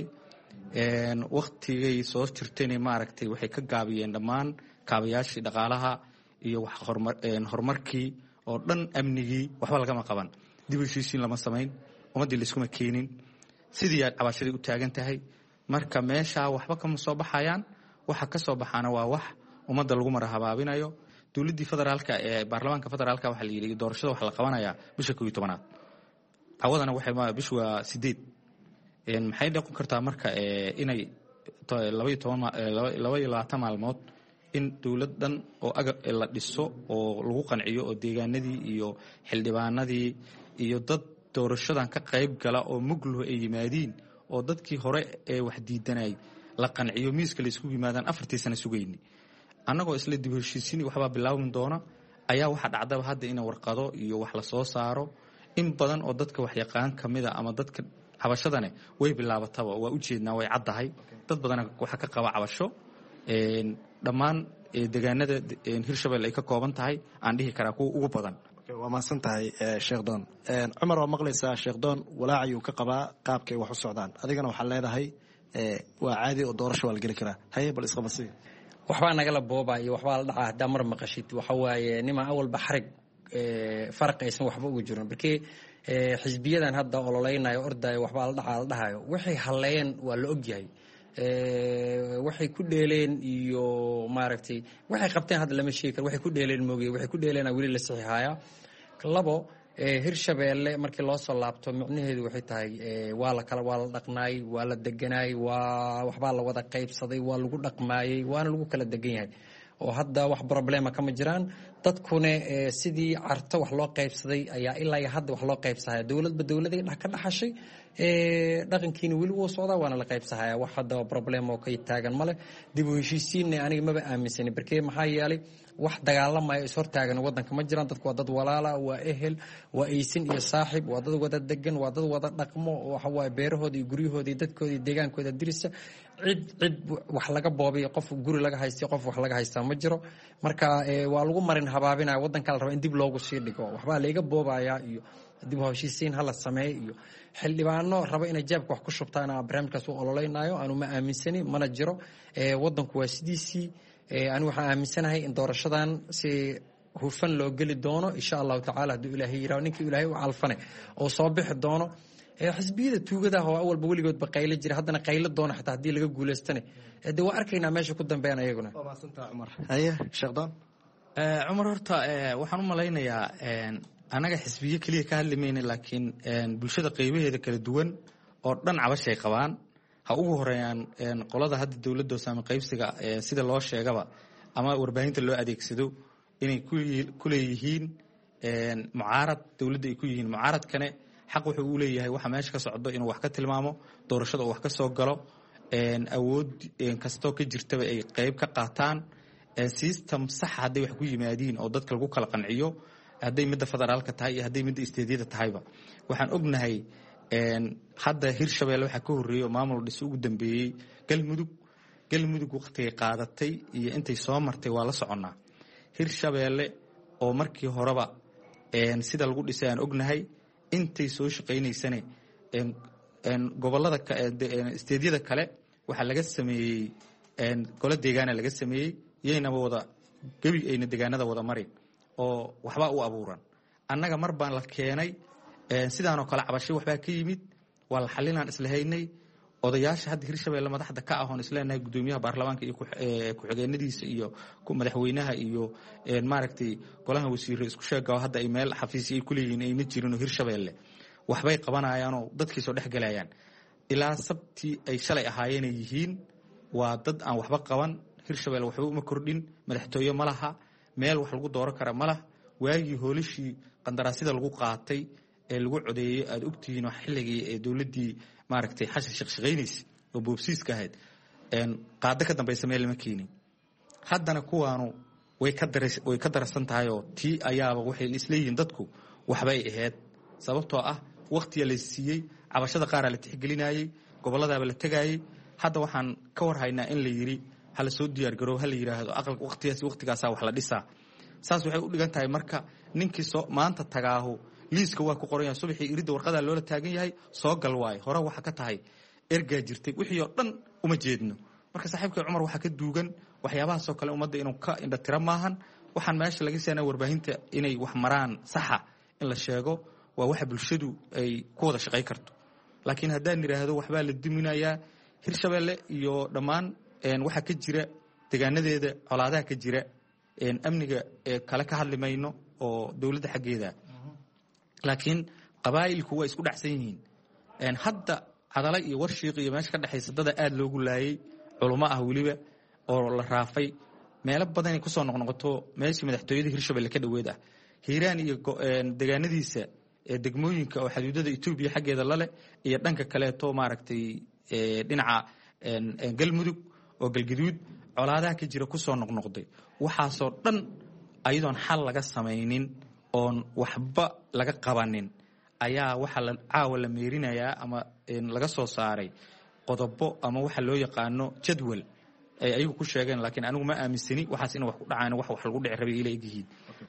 een waqtigay soo jirtay maaragtay waxay ka gaabiyeen dhammaan kaabayaashii dhaqaalaha iyo wax horumar een horumarkii oo dhan amnigii waxba laga ma qaban dib u heshiisiin lama sameyn umadii la isku ma keenin sidii ay cabashadii u taagan tahay marka meesha waxba kama soo baxayaan waxa ka soo baxana waa wax umada lagu marahabaabinayo dawladii federaalka ee baarlamaanka federaalka waxa la yiri doorashada waxa la qabanaya bisha koob iyo tobanaad awadana waxay ma bishu waa sideed een maxay dhaqan kartaa marka ee inay laba iyo toban laba iyo labaatan maalmood in dawladdan oo aga la dhiso oo lagu qanciyo oo deegaanadii iyo xildhibaanadii iyo dad doorashadan ka qayb gala oo mugluhu ay yimaadeen oo dadkii hore ee wax diidanay la qanciyo miiska la isku yimaadaan afartii sano sugayni annagoo isla dib u heshiisiin waxba bilaawin doona ayaa waxa dhacday hadda in warqado iyo wax la soo saaro in badan oo dadka wax yaqaan kamida ama dadka cabashadane way bilaabataba waa u jeednaa way caddahay dad badan waxa ka qaba cabasho een dhammaan deegaanada Hirshabeelle ay ka kooban tahay aan dhihi karaa kuwa ugu badan. waa maasan tahay Sheekh Doon een Umar waa maqlaysaa Sheekh Doon walaaciyu ka qabaa qaabkay wax u socdaan adigana waxa leedahay ee waa caadi oo doorasho wal gali kara haye bal isqa masii waxba naga la boobaa iyo waxba la dhacaa hadda mar maqashid waxa waaye nima awal baxrig ee farqaysan waxba ugu jirin markii ee xisbiyadan hadda ololeynayo orday waxba la dhacaa la dhahayo waxay haleeyeen waa la ogyahay ee waxay ku dheeleen iyo maaragtay waxay qabteen hadda lama sheekar waxay ku dheeleen moogay waxay ku dheeleen wali la saxiixaya labo ee Hirshabeelle markii loo soo laabto micnaheedu waxay tahay ee waa la kala waa la dhaqnaay waa la deganay waa waxba la wada qaybsaday waa lagu dhaqmaayay waana lagu kala degan yahay oo hadda wax problema kama jiraan dadkuna sidii carto wax loo qaybsaday ayaa ilaa hadda wax loo qaybsaday dawladba dawladda dhax ka dhaxashay ee dhaqankiina wili uu socdaa waana la qaybsaday wax hadda problem oo ka taagan male dib u heshiisiin aniga maba aaminsan barkee maxaa yeelay wax dagaalamay is hortaagan wadanka ma jiraan dadku waa dad walaala waa ehel waa aysin iyo saaxiib waa dad wada degan waa dad wada dhaqmo waxa waa beerahooda iyo guryahooda iyo dadkooda iyo deegaankooda dirisa cid cid wax laga boobay qof guri laga haystay qof wax laga haystaa ma jiro marka waa lagu marin habaabinaa wadanka la rabo in dib loogu sii dhigo waxba laga boobaya iyo dib u heshiisiin hala sameeyo iyo xildhibaano raba inay jeebka wax ku shubtaan barnaamijkaas oo ololeynayo aanu ma aaminsani mana jiro ee wadanku waa sidiisii ee anu waxa aaminsanahay in doorashadan si hufan loo gali doono insha Allah ta'ala haduu Ilaahay yiraahdo ninkii Ilaahay u calfane oo soo bixi doono ee xisbiyada tuugada oo awalba waligood ba qaylo jira haddana qaylo doono xitaa hadii laga guuleystane ee waa arkaynaa meesha ku dambeeyana ayaguna waa maasantaa Umar haye Sheekh Doon ee Umar horta waxaan u malaynayaa een anaga xisbiye kaliya ka hadlimayna laakiin een bulshada qaybaheeda kala duwan oo dhan cabashay qabaan ha ugu horeeyaan een qolada hadda dawladda saami qaybsiga ee sida loo sheegaba ama warbaahinta loo adeegsado inay ku leeyihiin een mucaarad dawladda ay ku yihiin mucaaradkane xaq wuxuu u leeyahay waxa meesha ka socdo inuu wax ka tilmaamo doorashada oo wax ka soo galo een awood een kasto ka jirtaba ay qayb ka qaataan ee system sax haday wax ku yimaadeen oo dadka lagu kala qanciyo haday midda federaalka tahay iyo haday midda isteediyada tahayba waxaan ognahay een hadda Hirshabeelle waxa ka horeeyo maamul dhis ugu dambeeyay galmudug galmudug waqtiga qaadatay iyo intay soo martay waa la soconaa hirshabeelle oo markii horeba sida lagu dhisay aan ognahay intay soo shaqaynaysane gobolada isteedyada kale waxaa laga sameeyey golo deegaana laga sameeyey iyaynaba wada gebi ayna deegaanada wada marin oo waxbaa u abuuran annaga mar baan la keenay sidaanoo kale cabasho waxbaa ka yimid waa la xalinaan isla haynay odayaasha hadda hirshabeelle madaxda ka ahoon isleenahay gudoomiyaha baarlamaanka iyo ku-xigeenadiisa iyo madaxweynaha iyo maaragtay golaha wasiire isku sheega hadda ay meel xafiisi ay ku leeyihiin ayna jirinoo hirshabeelle waxbay qabanayaanoo dadkii soo dhex gelayaan ilaa sabtii ay shalay ahaayeenay yihiin waa dad aan waxba qaban hirshabeelle waxba uma kordhin madaxtooye ma laha meel wax lagu dooran kara ma lah waagii hoolashii qandaraasyada lagu qaatay ee lagu codeeyey aada ogtihiin xilligii ee dowladdii maaragtay xashan sheekh shaqaynaysa oo boobsiiska ahayd qaado ka dambaysa meel lama keenin haddana kuwaanu way ka dar way ka darsan tahay oo tii ayaaba waxay isleeyihiin dadku waxbay ahayd sababtoo ah waqtiga la siiyey cabashada qaaraa la tixgelinayey gobolladaaba la tegaayey hadda waxaan ka war haynaa in la yidhi hala soo diyaar garoow hala yidhaahdo aqal waqtigaas waqtigaasaa wax la dhisaa saas waxay u dhigan tahay marka ninkii soo maanta tagaahu liiska waa ku qoran yahay subaxii iridda warqadaa loola taagan yahay soo gal waayo hore waxa ka tahay ergaa jirtay wixii oo dhan uma jeedno marka saaxiibkay cumar waxaa ka duugan waxyaabahaasoo kale ummadda inuu ka indhatira maahan waxaan meesha laga seenaa warbaahinta inay wax maraan saxa in la sheego waa waxa bulshadu ay ku wada shaqay karto laakiin haddaan nidhaahdo waxbaa la duminayaa hirshabeelle iyo dhammaan waxaa ka jira deegaanadeeda colaadaha ka jira amniga kale ka hadli mayno oo dowladda xaggeeda laakiin qabaa'ilku waa isku dhacsan yihiin hadda cadala iyo warshiiq iyo meesha ka dhexaysa dada aada loogu laayay culummo ah weliba oo la raafay meelo badanay kusoo noqnoqoto meeshii madaxtooyada hirshabelle ka dhoweed ah hiiraan iyo deegaanadiisa degmooyinka oo xaduudada etoobiya xaggeeda laleh iyo dhanka kaleeto maaragtay dhinaca galmudug oo galgaduud colaadaha ka jira kusoo noqnoqday waxaasoo dhan ayadoon xal laga samaynin oon waxba laga qabanin ayaa waxaa la caawa la meerinayaa ama laga soo saaray qodobo ama waxa loo yaqaano jadwal ay ayagu ku sheegeen laakiin anigu ma aaminsani waxaas in wax ku dhacaan wax wax lagu dhici rabay ila egyihiin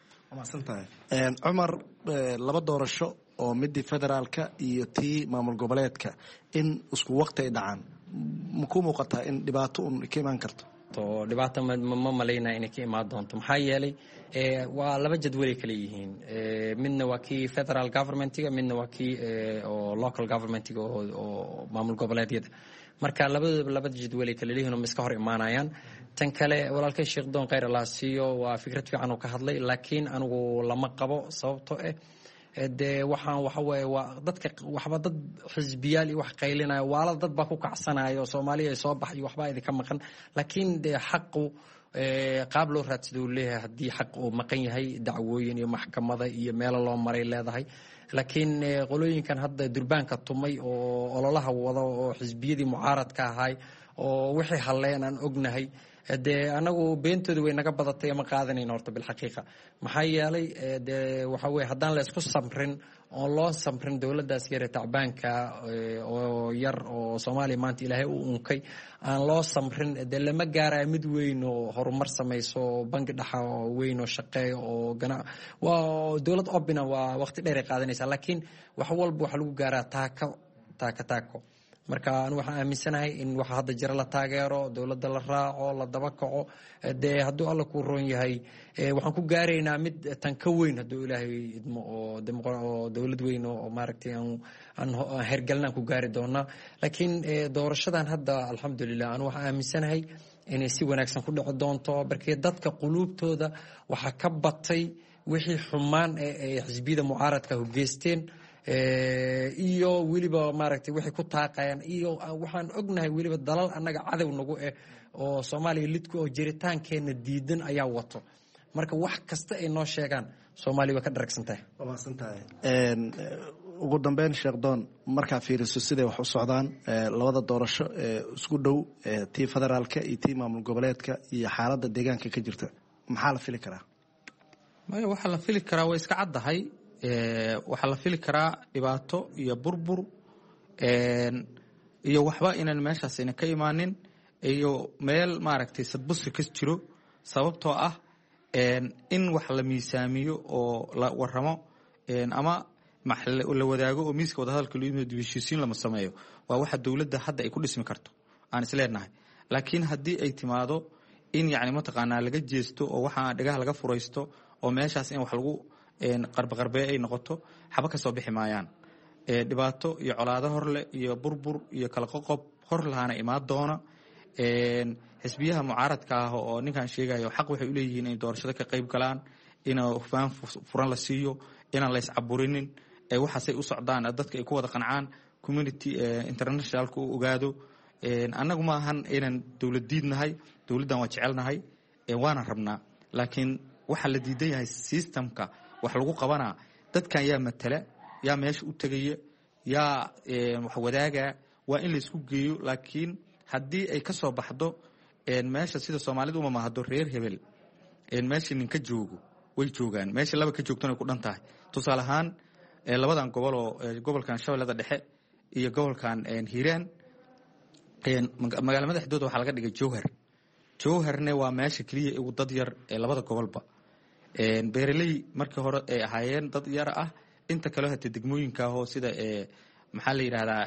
cumar laba doorasho oo midii federaalka iyo tii maamul goboleedka in isku waqti ay dhacaan ma ku muuqataa in dhibaato un ka imaan karto dhibaato ma malaynaya inay ka imaan doonto maxaa yeelay waa laba jadwalay kale yihiin midna waa kii federal governmentiga midna waa kii oo local governmentiga oo maamul goboleedyada marka labadooda labada jadwalay kale leeyihiin oo iska hor imaanayaan tan kale walaalkay sheekh doon khayr allah siiyo waa fikrad fiican oo ka hadlay laakiin anigu lama qabo sababtoo ah dee waxaan waxa weeye waa dadka waxba dad xisbiyaal iyo wax qaylinayo waala dad baa ku kacsanayo Soomaaliya ay soo baxay waxba idinka maqan laakiin dee xaqu qaab loo raadsado leeyahay haddii xaq uu maqan yahay dacwooyin iyo maxkamada iyo meelo loo maray leedahay laakiin qolooyinkan hadda durbaanka tumay oo ololaha wada oo xisbiyadii mucaaradka ahay oo wixii haleen aan ognahay dee anagu beentooda way naga badatay ama qaadanayna horta bilxaqiiqa maxaa yeelay dee waxa weye haddaan la isku samrin oon loo samrin dowladdaas yare tacbaanka oo yar oo soomaaliya maanta ilaahay u unkay aan loo samrin dee lama gaaraya mid weyn oo horumar samayso bangi dhaxa oo weyn oo shaqeeyo oo gana waa dowlad obina waa waqti dheer ay qaadanaysaa laakiin wax walba waxa lagu gaaraa taako taako taako marka anu waxaan aaminsanahay in waxa hadda jira la taageero dowladda la raaco la daba kaco dee hadduu alla kuu roon yahay waxaan ku gaaraynaa mid tan ka weyn hadduu ilaahay idmo oo dowlad weyn oo maaragtay aan hergalnaan ku gaari doonaa laakiin doorashadan hadda alxamdulilah anu waxaan aaminsanahay inay si wanaagsan ku dhici doonto barkee dadka quluubtooda waxaa ka batay wixii xumaan ee xisbiyada mucaaradka hogeysteen iyo weliba maaragtay waxay ku taaqayaan iyo waxaan ognahay weliba dalal annaga cadow nagu eh oo Soomaaliya lidku oo jiritaankeena diidan ayaa wato marka wax kasta ay noo sheegaan Soomaaliya waa ka dharagsantahay waasantahay een ugu dambeyn Sheekh Doon marka fiiriso sidee wax u socdaan labada doorasho ee isku dhow tii federaalka iyo tii maamul goboleedka iyo xaaladda deegaanka ka jirta maxaa la fili karaa ma waxa la fili karaa way iska caddahay waxaa la fili karaa dhibaato iyo burbur iyo waxba inaan meeshaas ayna ka imaanin iyo meel maaragtay sadbusi ka jiro sababtoo ah in wax la miisaamiyo oo la waramo ama la wadaago oo miiska wadahadalka loo yimid heshiisiin lama sameeyo waa waxa dowladda hadda ay ku dhismi karto aan isleenahay laakiin haddii ay timaado in yacni mataqaanaa laga jeesto oo waxaa dhagaha laga furaysto oo meeshaas in wax lagu qarbaqarbeey ay noqoto xaba ka soo bixi maayaan dhibaato iyo colaado horleh iyo burbur iyo kala qoqob hor lahaana imaan doona xisbiyaha mucaaradka ah oo ninkan sheegayo xaq waxay u leeyihiin inay doorashada ka qayb galaan in hufaan furan la siiyo inaan la iscaburinin waxaasay u socdaan dadka ay ku wada qancaan community internationalka u ogaado annagu ma ahan inaan dowlad diidnahay dowladdan waa jecelnahay waana rabnaa laakiin waxaa la diidan yahay systemka wax lagu qabanaa dadkan yaa matala yaa meesha u tegaya yaa wax wadaaga waa in la isku geeyo laakiin haddii ay ka soo baxdo meesha sida Soomaalidu uma mahado reer hebel meesha ninka joogo way joogaan meesha laba ka joogtana ku dhan tahay tusaale ahaan labadan gobol oo gobolkan Shabeellada Dhexe iyo gobolkan Hiiraan magaalada madaxdooda waxa laga dhigay Jowhar Jowharne waa meesha kaliya ugu dad yar ee labada gobolba beeraley markii hore ay ahaayeen dad yar ah inta kale hata degmooyinka oo sida maxaa la yiraahdaa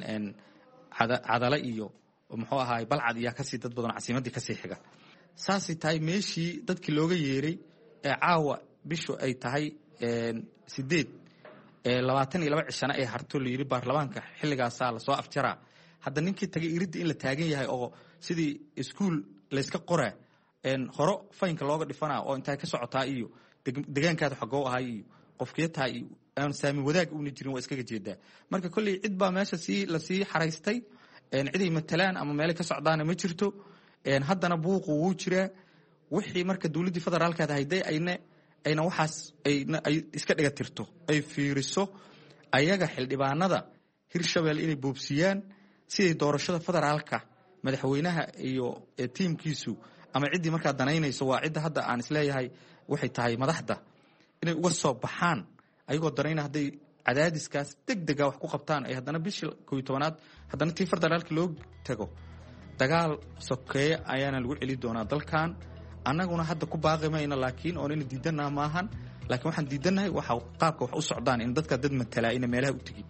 cadala iyo muxuu ahaay balcad iyo kasii dad badan casiimadii kasii xiga saasi tahay meeshii dadkii looga yeeray ee caawa bishu ay tahay sideed labaatan iyo laba cishana ay harto la yiri baarlamaanka xilligaas la soo afjara hadda ninkii tagay iridda in la taagan yahay oo sidii iskuul la iska qoraa een horo faynka looga dhifanaa oo intay ka socotaa iyo deegaankaada xogoo ahay iyo qofkiyada iyo aan saami wadaag u jirin waa iskaga jeedaa marka kulli cid baa meesha si la sii xaraystay een cid ay matalaan ama meel ka socdaana ma jirto een haddana buuqu wuu jiraa wixii marka dawladda federaalka hayday ayna ayna waxaas ay iska dhiga tirto ay fiiriso ayaga xildhibaanada Hirshabelle inay boobsiyaan sidii doorashada federaalka madaxweynaha iyo tiimkiisu ama cidii marka danaynayso waa cid hadda aan isleeyahay waxay tahay madaxda inay uga soo baxaan ayagoo danaynaa haday cadaadiskaas degdeg ah wax ku qabtaan ay haddana bishii koob iyo tobanaad haddana tii federaalka loo tago dagaal sokeeye ayaana lagu celi doonaa dalkan annaguna hadda ku baaqaymayna laakiin oo inay diidanaa maahan laakiin waxaan diidanahay waxa qaabka wax u socdaan in dadka dad matala in meelaha u tagin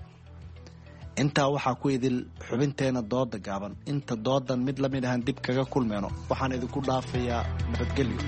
intaa waxaa ku idil xubinteena dooda gaaban inta doodan mid la mid ahan dib kaga kulmeeno waxaan idinku dhaafayaa nabadgelyo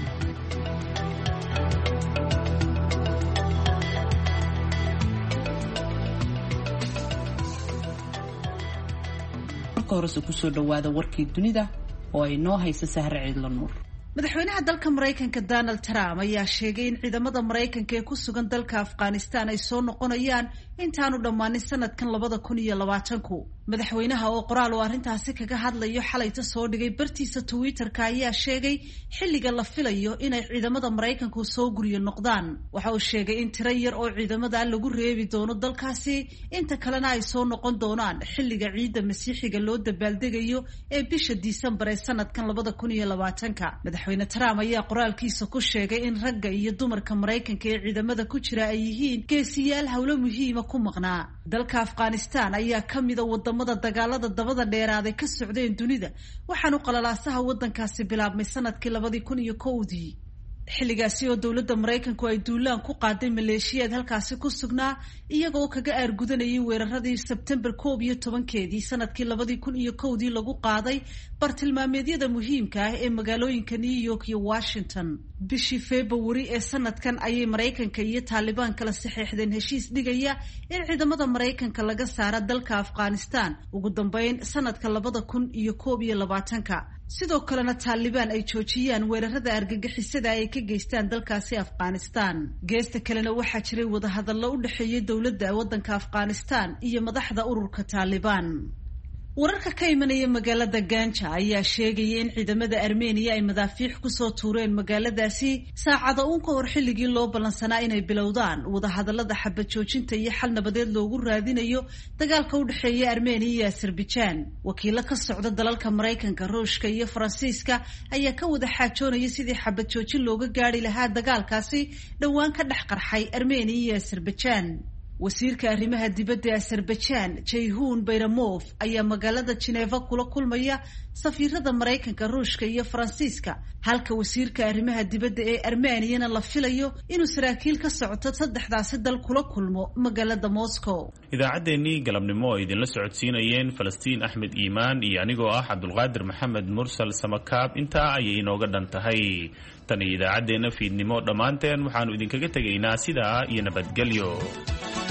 marka hore ku soo dhawaada warkii dunida oo ay noo hayso Sahra Ciidla Nuur madaxweynaha dalka Mareykanka Donald Trump ayaa sheegay in ciidamada Mareykanka ee ku sugan dalka Afghanistan ay soo noqonayaan intaanu dhamaanin sanadkan labada kun iyo labaatanka madaxweynaha oo qoraal oo arrintaasi kaga hadlayo xalayta soo dhigay bartiisa Twitter-ka ayaa sheegay xilliga la filayo inay ciidamada Mareykanku soo guriyo noqdaan waxa uu sheegay in tiro yar oo ciidamada lagu reebi doono dalkaasi inta kalena ay soo noqon doonaan xilliga ciidda Masiixiga loo dabaaldegayo ee bisha December ee sanadkan labada kun iyo labaatanka madaxweyne Trump ayaa qoraalkiisa ku sheegay in ragga iyo dumarka Mareykanka ee ciidamada ku jira ay yihiin geesiyaal hawlo muhiim ah ku maqnaa dalka Afghanistan ayaa kamid ah wadamada dagaalada dabada dheeraaday ka socdeen dunida waxaanu qalalaasaha wadankaasi bilaabmay sanadkii labada kun iyo kowdii xilligaasi oo dawladda Mareykanku ay duulaan ku qaaday maleeshiyaad halkaasi ku sugnaa iyagoo kaga aargudanayay weeraradii September koob iyo tobankeedii sanadkii labada kun iyo kowdii lagu qaaday bartilmaameedyada muhiimka ah ee magaalooyinka New York iyo Washington bishii February ee sanadkan ayay Mareykanka iyo Taliban kala saxeexdeen heshiis dhigaya in ciidamada Mareykanka laga saaro dalka Afghanistan ugu dambeyn sanadka labada kun iyo koob iyo labaatanka sidoo kalena Taliban ay joojiyaan weerarada argagixisada ay ka geystaan dalkaasi Afghanistan geesta kalena waxaa jiray wada hadallo u dhaxeeyay dawladda wadanka Afghanistan iyo madaxda ururka Taliban wararka ka imanaya magaalada Ganja ayaa sheegaya in ciidamada Armenia ay madaafiic ku soo tuureen magaaladaasi saacado uun ka hor xilligii loo balansanaa inay bilowdaan wada hadallada xabad joojinta iyo xal nabadeed loogu raadinayo dagaalka u dhaxeeya Armenia iyo Azerbaijan wakiilo ka socda dalalka Mareykanka Ruushka iyo Faransiiska ayaa ka wada xaajoonaya sidii xabad joojin looga gaari lahaa dagaalkaasi dhawaan ka dhex qarxay Armenia iyo Azerbaijan wasiirka arrimaha dibadda Azerbaijan Ceyhun Bayramov ayaa magaalada Geneva kula kulmaya safiirada Mareykanka, Ruushka iyo Faransiiska, halka wasiirka arrimaha dibadda ee Armeniya la filayo inuu saraakiil ka socoto saddexdaasi dal kula kulmo magaalada Moscow. idaacaddeenii galabnimo oo idinla socodsiinayeen Falastiin Axmed Iimaan iyo anigoo ah Cabdulqaadir Maxamed Mursal Samakaab, intaa ayay inooga dhan tahay. tan idaacaddeenna fiidnimo dhammaanteen waxaanu idinkaga tegaynaa sidaa iyo nabadgelyo.